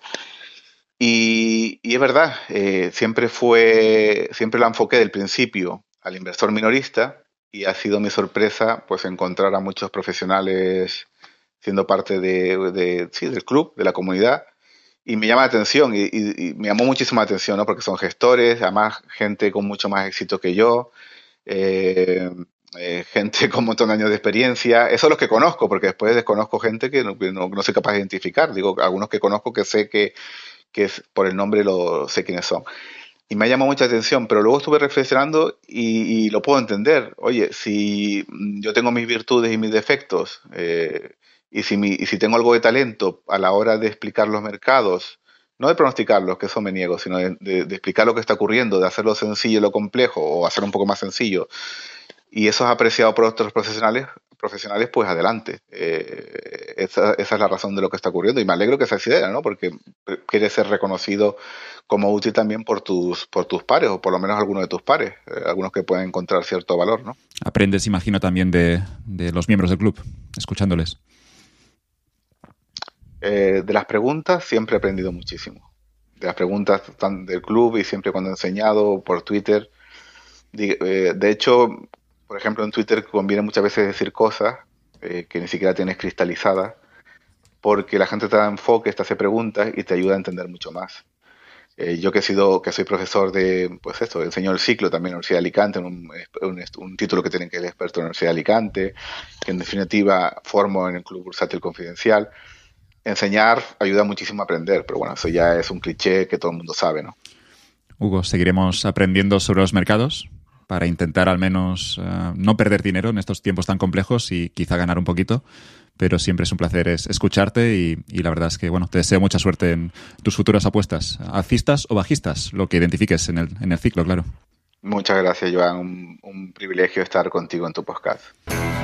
Y, y es verdad, eh, siempre fue, siempre la enfoqué del principio al inversor minorista y ha sido mi sorpresa pues encontrar a muchos profesionales siendo parte de, de- sí, del club, de la comunidad, y me llama la atención, y, y- y me llamó muchísimo la atención, ¿no? Porque son gestores, además gente con mucho más éxito que yo, eh, eh, gente con un montón de años de experiencia. Eso es los que conozco, porque después desconozco gente que no, que no- no soy capaz de identificar. Digo, algunos que conozco que sé que, que es, por el nombre lo sé quiénes son. Y me ha llamado mucha atención, pero luego estuve reflexionando y, y lo puedo entender. Oye, si mm, yo tengo mis virtudes y mis defectos, eh, y, si mi- y si tengo algo de talento a la hora de explicar los mercados, no de pronosticarlos, que eso me niego, sino de, de- de explicar lo que está ocurriendo, de hacerlo sencillo y lo complejo, o hacer un poco más sencillo, y eso es apreciado por otros profesionales, profesionales pues adelante. Eh, esa, esa es la razón de lo que está ocurriendo y me alegro que sea así, ¿no? Porque quieres ser reconocido como útil también por tus, por tus pares, o por lo menos algunos de tus pares, eh, algunos que pueden encontrar cierto valor, ¿no? Aprendes, imagino, también de, de los miembros del club, escuchándoles. Eh, de las preguntas siempre he aprendido muchísimo. De las preguntas tan del club y siempre cuando he enseñado por Twitter. Di- eh, de hecho, por ejemplo, en Twitter conviene muchas veces decir cosas eh, que ni siquiera tienes cristalizadas porque la gente te da enfoque, te hace preguntas y te ayuda a entender mucho más. Eh, yo que he sido, que soy profesor de, pues esto, enseño el ciclo también en la Universidad de Alicante, un, un, un título que tienen que ser experto en la Universidad de Alicante, que en definitiva formo en el Club Bursátil Confidencial. Enseñar ayuda muchísimo a aprender, pero bueno, eso ya es un cliché que todo el mundo sabe, ¿no? Hugo, seguiremos aprendiendo sobre los mercados para intentar al menos uh, no perder dinero en estos tiempos tan complejos y quizá ganar un poquito. Pero siempre es un placer es escucharte y, y la verdad es que bueno, te deseo mucha suerte en tus futuras apuestas, alcistas o bajistas, lo que identifiques en el, en el ciclo, claro. Muchas gracias, Joan. Un, un privilegio estar contigo en tu podcast.